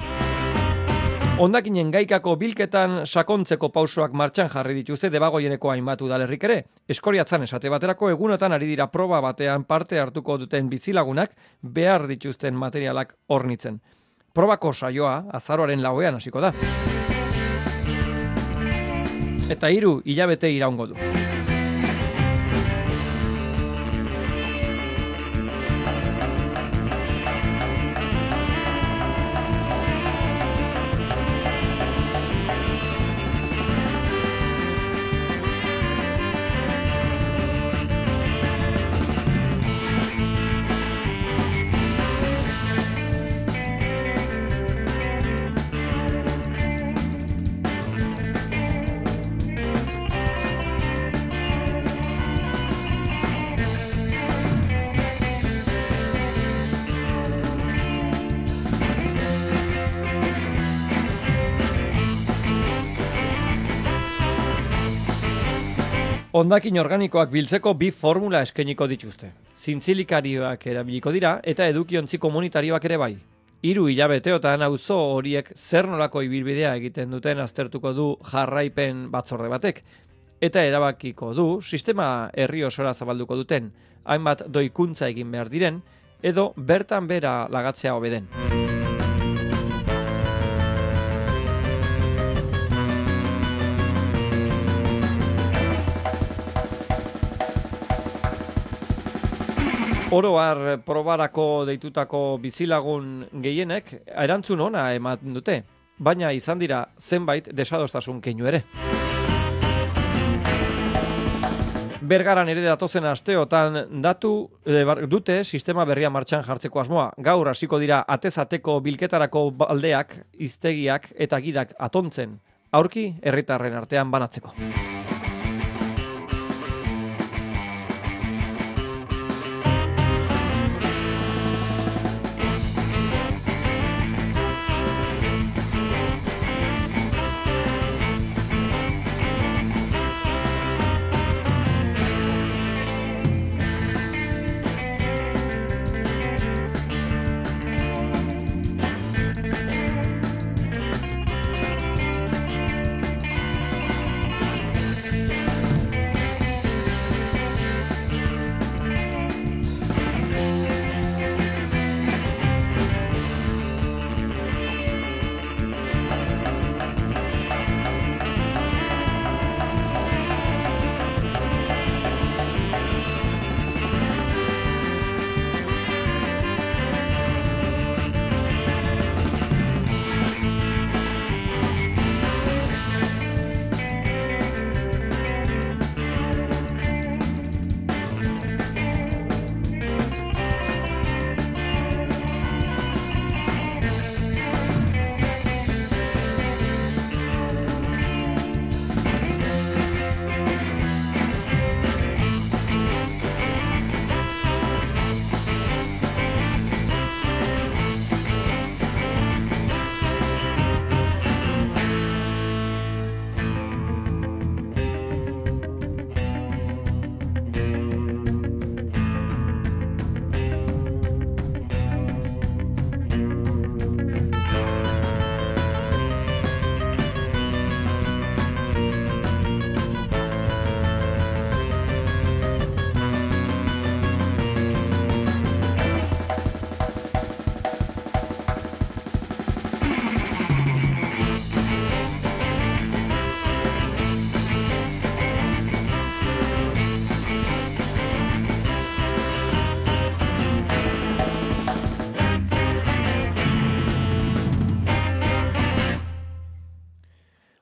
Hondakinen gaikako bilketan sakontzeko pausoak martxan jarri dituzte debagoieneko hainbat udalerrik ere. Eskoriatzan esate baterako egunotan ari dira proba batean parte hartuko duten bizilagunak behar dituzten materialak hornitzen. Probako saioa azaroaren lauean hasiko da. Eta hiru hilabete iraungo du. Hondakin organikoak biltzeko bi formula eskainiko dituzte. Zintzilikarioak erabiliko dira eta edukiontzi komunitarioak ere bai. Hiru hilabeteotan auzo horiek zer nolako ibilbidea egiten duten aztertuko du jarraipen batzorde batek. Eta erabakiko du sistema herri osora zabalduko duten, hainbat doikuntza egin behar diren, edo bertan bera lagatzea hobeden. Oro har probarako deitutako bizilagun gehienek erantzun ona ematen dute, baina izan dira zenbait desadostasun keinu ere. Bergaran ere datozen asteotan datu e, dute sistema berria martxan jartzeko asmoa. Gaur hasiko dira atezateko bilketarako baldeak, hiztegiak eta gidak atontzen, aurki herritarren artean banatzeko.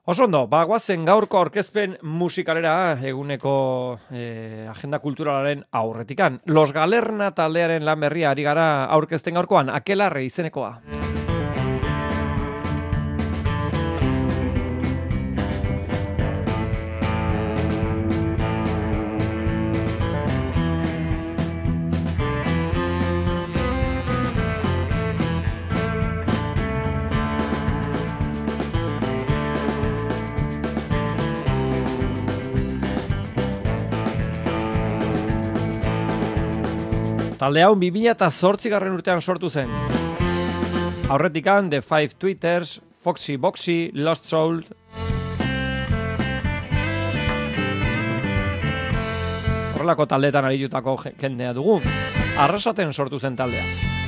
Oso ondo, bagoazen gaurko aurkezpen musikalera eguneko eh, agenda kulturalaren aurretikan. Los Galerna taldearen lan berria ari gara aurkezten gaurkoan, Akelarre izenekoa. Talde hau bi mila zortzigarren urtean sortu zen. Aurretikan The Five Twitters, Foxy Boxy, Lost Soul. Horrelako taldeetan aritutako jendea dugu. Arrasaten sortu zen taldea.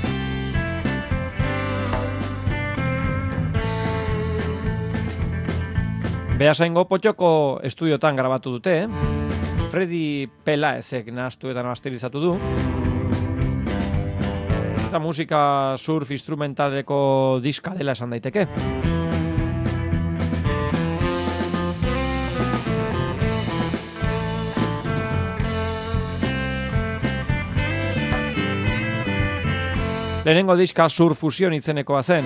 Beasaingo Potxoko estudiotan grabatu dute, eh? Freddy Pelaezek nahastuetan masterizatu du. Eta musika surf instrumentaleko diska dela esan daiteke. Lehenengo diska surf fusion itzenekoa zen.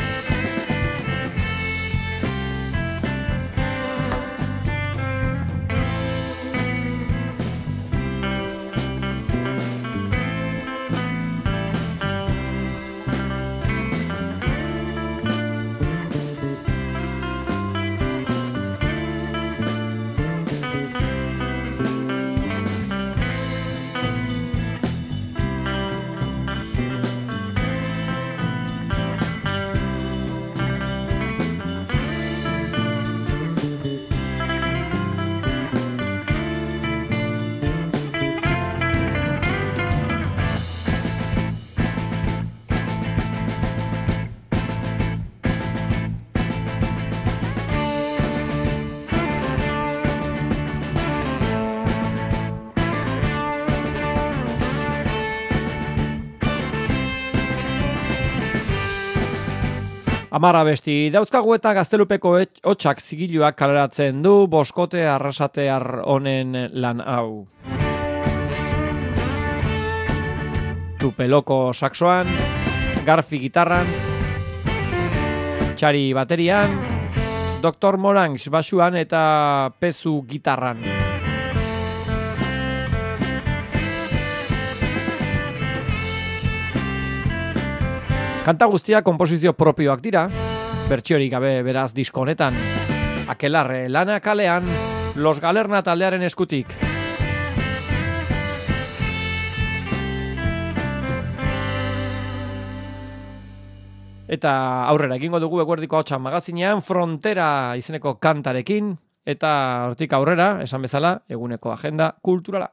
Amara besti dauzkagu eta Gaztelupeko hotxak zigiluak kaleratzen du boskote arrasatear honen lan hau. Tupeloko saxoan, Garfi gitarran, Txari baterian, Doktor Morangs basuan eta Pezu gitarran. Kanta guztia konposizio propioak dira, bertsiorik gabe beraz disko honetan. Akelarre lana kalean, Los Galerna taldearen eskutik. Eta aurrera egingo dugu eguerdiko hotxan magazinean, Frontera izeneko kantarekin, eta hortik aurrera, esan bezala, eguneko agenda kulturala.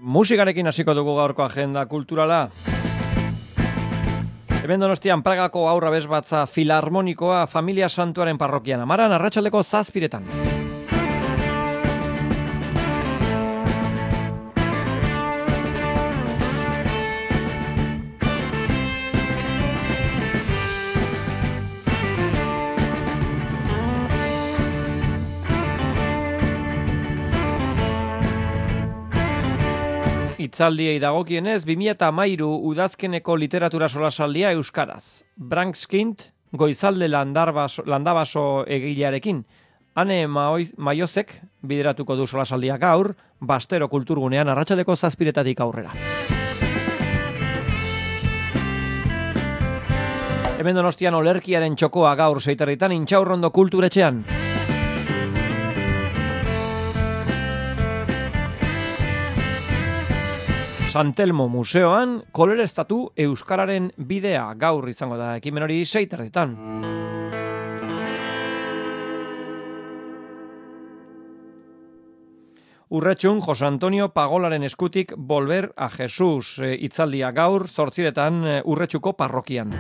Musikarekin hasiko dugu gaurko agenda kulturala. Hemen Donostian Pragako Haur Abesbatza Filarmonikoa Familia Santuaren parrokian Amaran arratsaldeko zazpiretan. Itzaldiei dagokienez, bi mila hamairu udazkeneko literatura solasaldia euskaraz. Brankskind, Goizalde Landabaso, Landabaso egilearekin. Ane Maiozek bideratuko du solasaldia gaur, Bastero kulturgunean arratsaldeko zazpiretatik aurrera. Hemen Donostian olerkiaren txokoa gaur seiterritan Intxaurrondo kulturetxean. Santelmo Museoan kolereztatu euskararen bidea gaur izango da ekimen hori seiterritan. Urretxun Jose Antonio Pagolaren eskutik Volver a Jesus hitzaldia gaur zortziretan Urretxuko parrokian.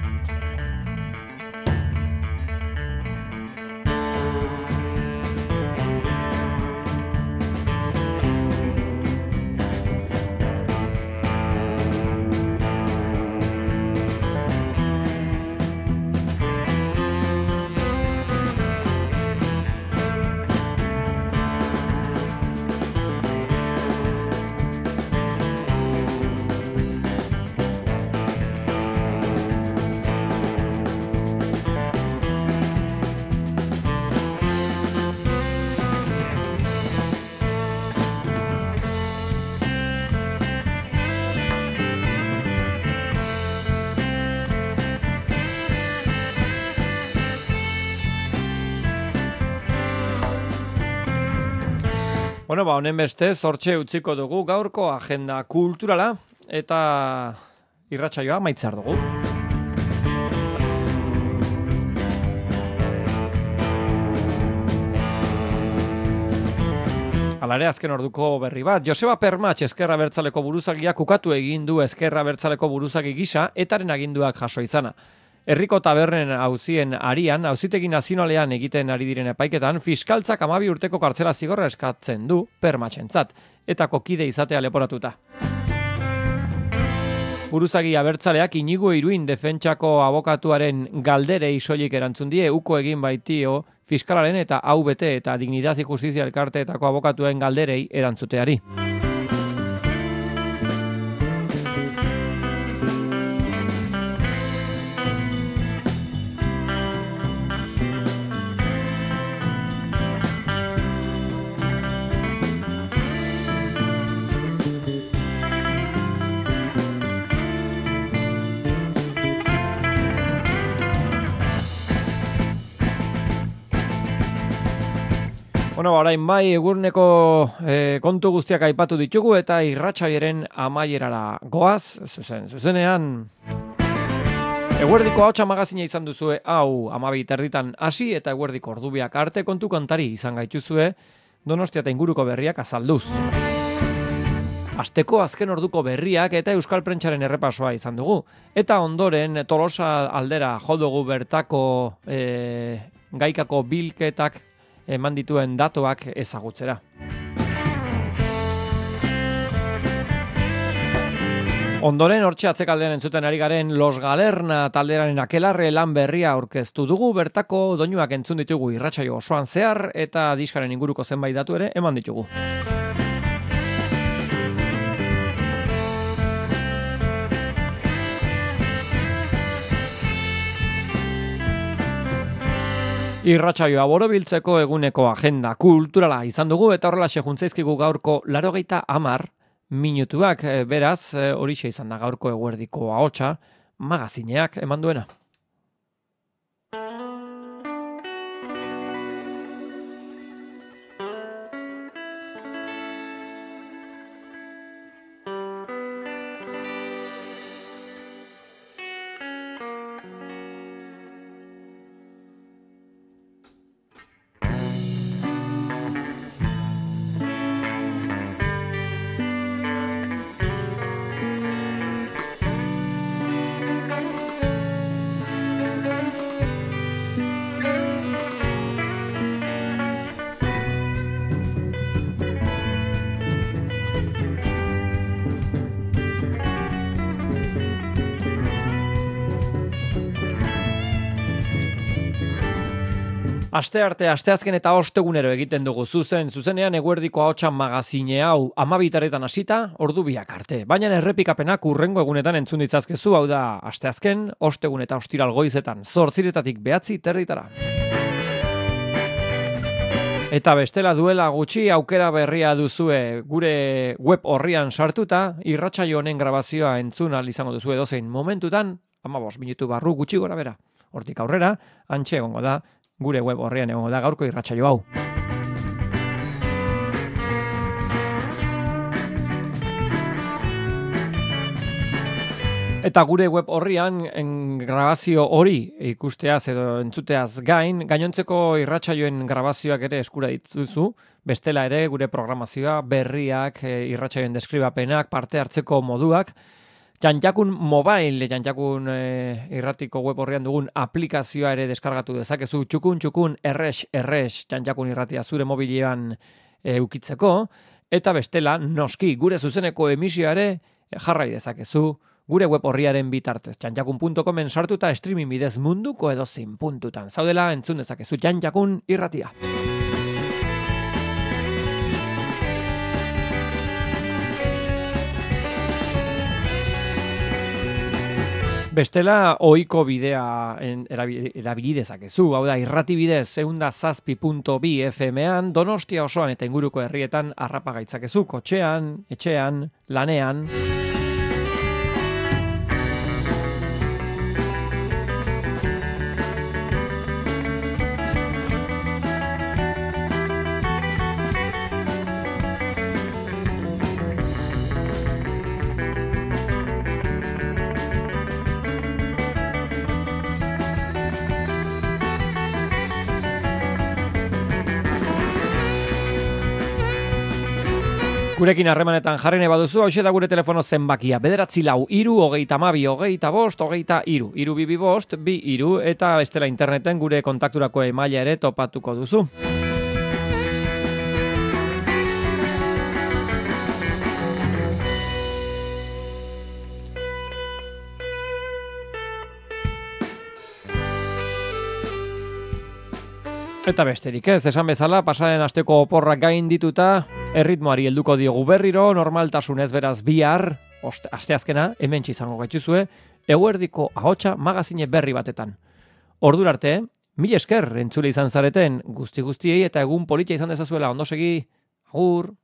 Bueno, ba, honen beste, zortxe utziko dugu gaurko agenda kulturala eta irratsaioa maitzar dugu. Alare, azken orduko berri bat. Joseba Permatx Ezkerra Abertzaleko buruzagiak ukatu egin du Ezkerra Abertzaleko buruzagi gisa etaren aginduak jaso izana. Herriko tabernen auzien arian, auzitegi nazionalean egiten ari diren epaiketan, fiskaltzak hamabi urteko kartzela zigorra eskatzen du Permatxentzat, eta kokide izatea leporatuta. Buruzagi abertzaleak Inigo Iruin defentsako abokatuaren galderei soilik erantzun die, uko egin baitio fiskalaren eta A V T eta Dignidad y Justizia elkarteetako abokatuen galderei erantzuteari. Bueno, orain bai, egurneko e, kontu guztiak aipatu ditugu eta irratsaiaren amaierara goaz, zuzen, zuzenean. Eguerdiko ahotsa magazina izan duzue, hau amabi terditan hasi eta eguerdiko ordubiak arte kontu kontari izan gaituzue, Donostia eta inguruko berriak azalduz. Asteko azken orduko berriak eta euskal prentsaren errepasoa izan dugu. Eta ondoren Tolosa aldera jo dugu bertako e, gaikako bilketak eman dituen datuak ezagutzera. Ondoren hortxe atzekaldean entzuten ari garen Los Galerna talderaren akelarre lan berria aurkeztu dugu, bertako doinuak entzun ditugu irratsaio osoan zehar eta diskaren inguruko zenbait datu ere eman ditugu. Irratsaioa borobiltzeko eguneko agenda kulturala izan dugu eta horrelaxe juntzaizkigu gaurko laurogeita hamar minutuak, beraz horixe izan da gaurko eguerdiko ahotsa magazineak eman duena. Aste arte, asteazken eta ostegunero egiten dugu zuzen, zuzenean eguerdiko ahotsan magazine hau amabitaretan hasita, ordu biak arte. Baina errepikapenak urrengo egunetan entzun ditzazkezu, hau da asteazken, ostegun eta ostiral goizetan, zortziretatik behatzi terditara. Eta bestela duela gutxi aukera berria duzue gure web horrian sartuta, irratsaio honen grabazioa entzun ahal izango duzue dozein momentutan, hamabost minutu barru gutxi gora bera. Hortik aurrera, hantxe egongo da, gure web horrean egongo da gaurko irratsaio hau. Eta gure web horrian grabazio hori ikusteaz edo entzuteaz gain, gainontzeko irratsaioen grabazioak ere eskura dituzu, bestela ere gure programazioa, berriak, irratsaioen deskribapenak, parte hartzeko moduak, Jantjakun Mobile, Jantjakun e, irratiko web horrean dugun aplikazioa ere deskargatu dezakezu, txukun, txukun, erres, erres, Jantjakun irratia zure mobilean e, ukitzeko, eta bestela, noski, gure zuzeneko emisioa ere jarrai dezakezu, gure web horriaren bitartez, jantjakun puntu comen sartuta streaming bidez munduko edozein puntutan. Zaudela entzun dezakezu Jantjakun irratia. Bestela, ohiko bidea erabili dezakezu, hau da, irrati bidez ehun zazpi puntu bi F M-an, Donostia osoan eta inguruko herrietan harrapa gaitzakezu, kotxean, etxean, lanean. Gurekin harremanetan jarri nahi baduzu, hauxe da gure telefono zenbakia. Bederatzi lau, iru, hogeita mabi, hogeita bost, hogeita iru. Iru bibi bost, bi iru, eta bestela interneten gure kontakturako emaila ere topatuko duzu. Eta besterik ez, esan bezala, pasaren asteko oporrak gain dituta, erritmoari helduko diogu berriro, normaltasunez beraz bihar, asteazkena, hementsi izango gaituzue, eguerdiko ahotsa magazine berri batetan. Ordura arte, mil esker entzule izan zareten guzti guztiei eta egun politia izan dezazuela, ondo segi, agur!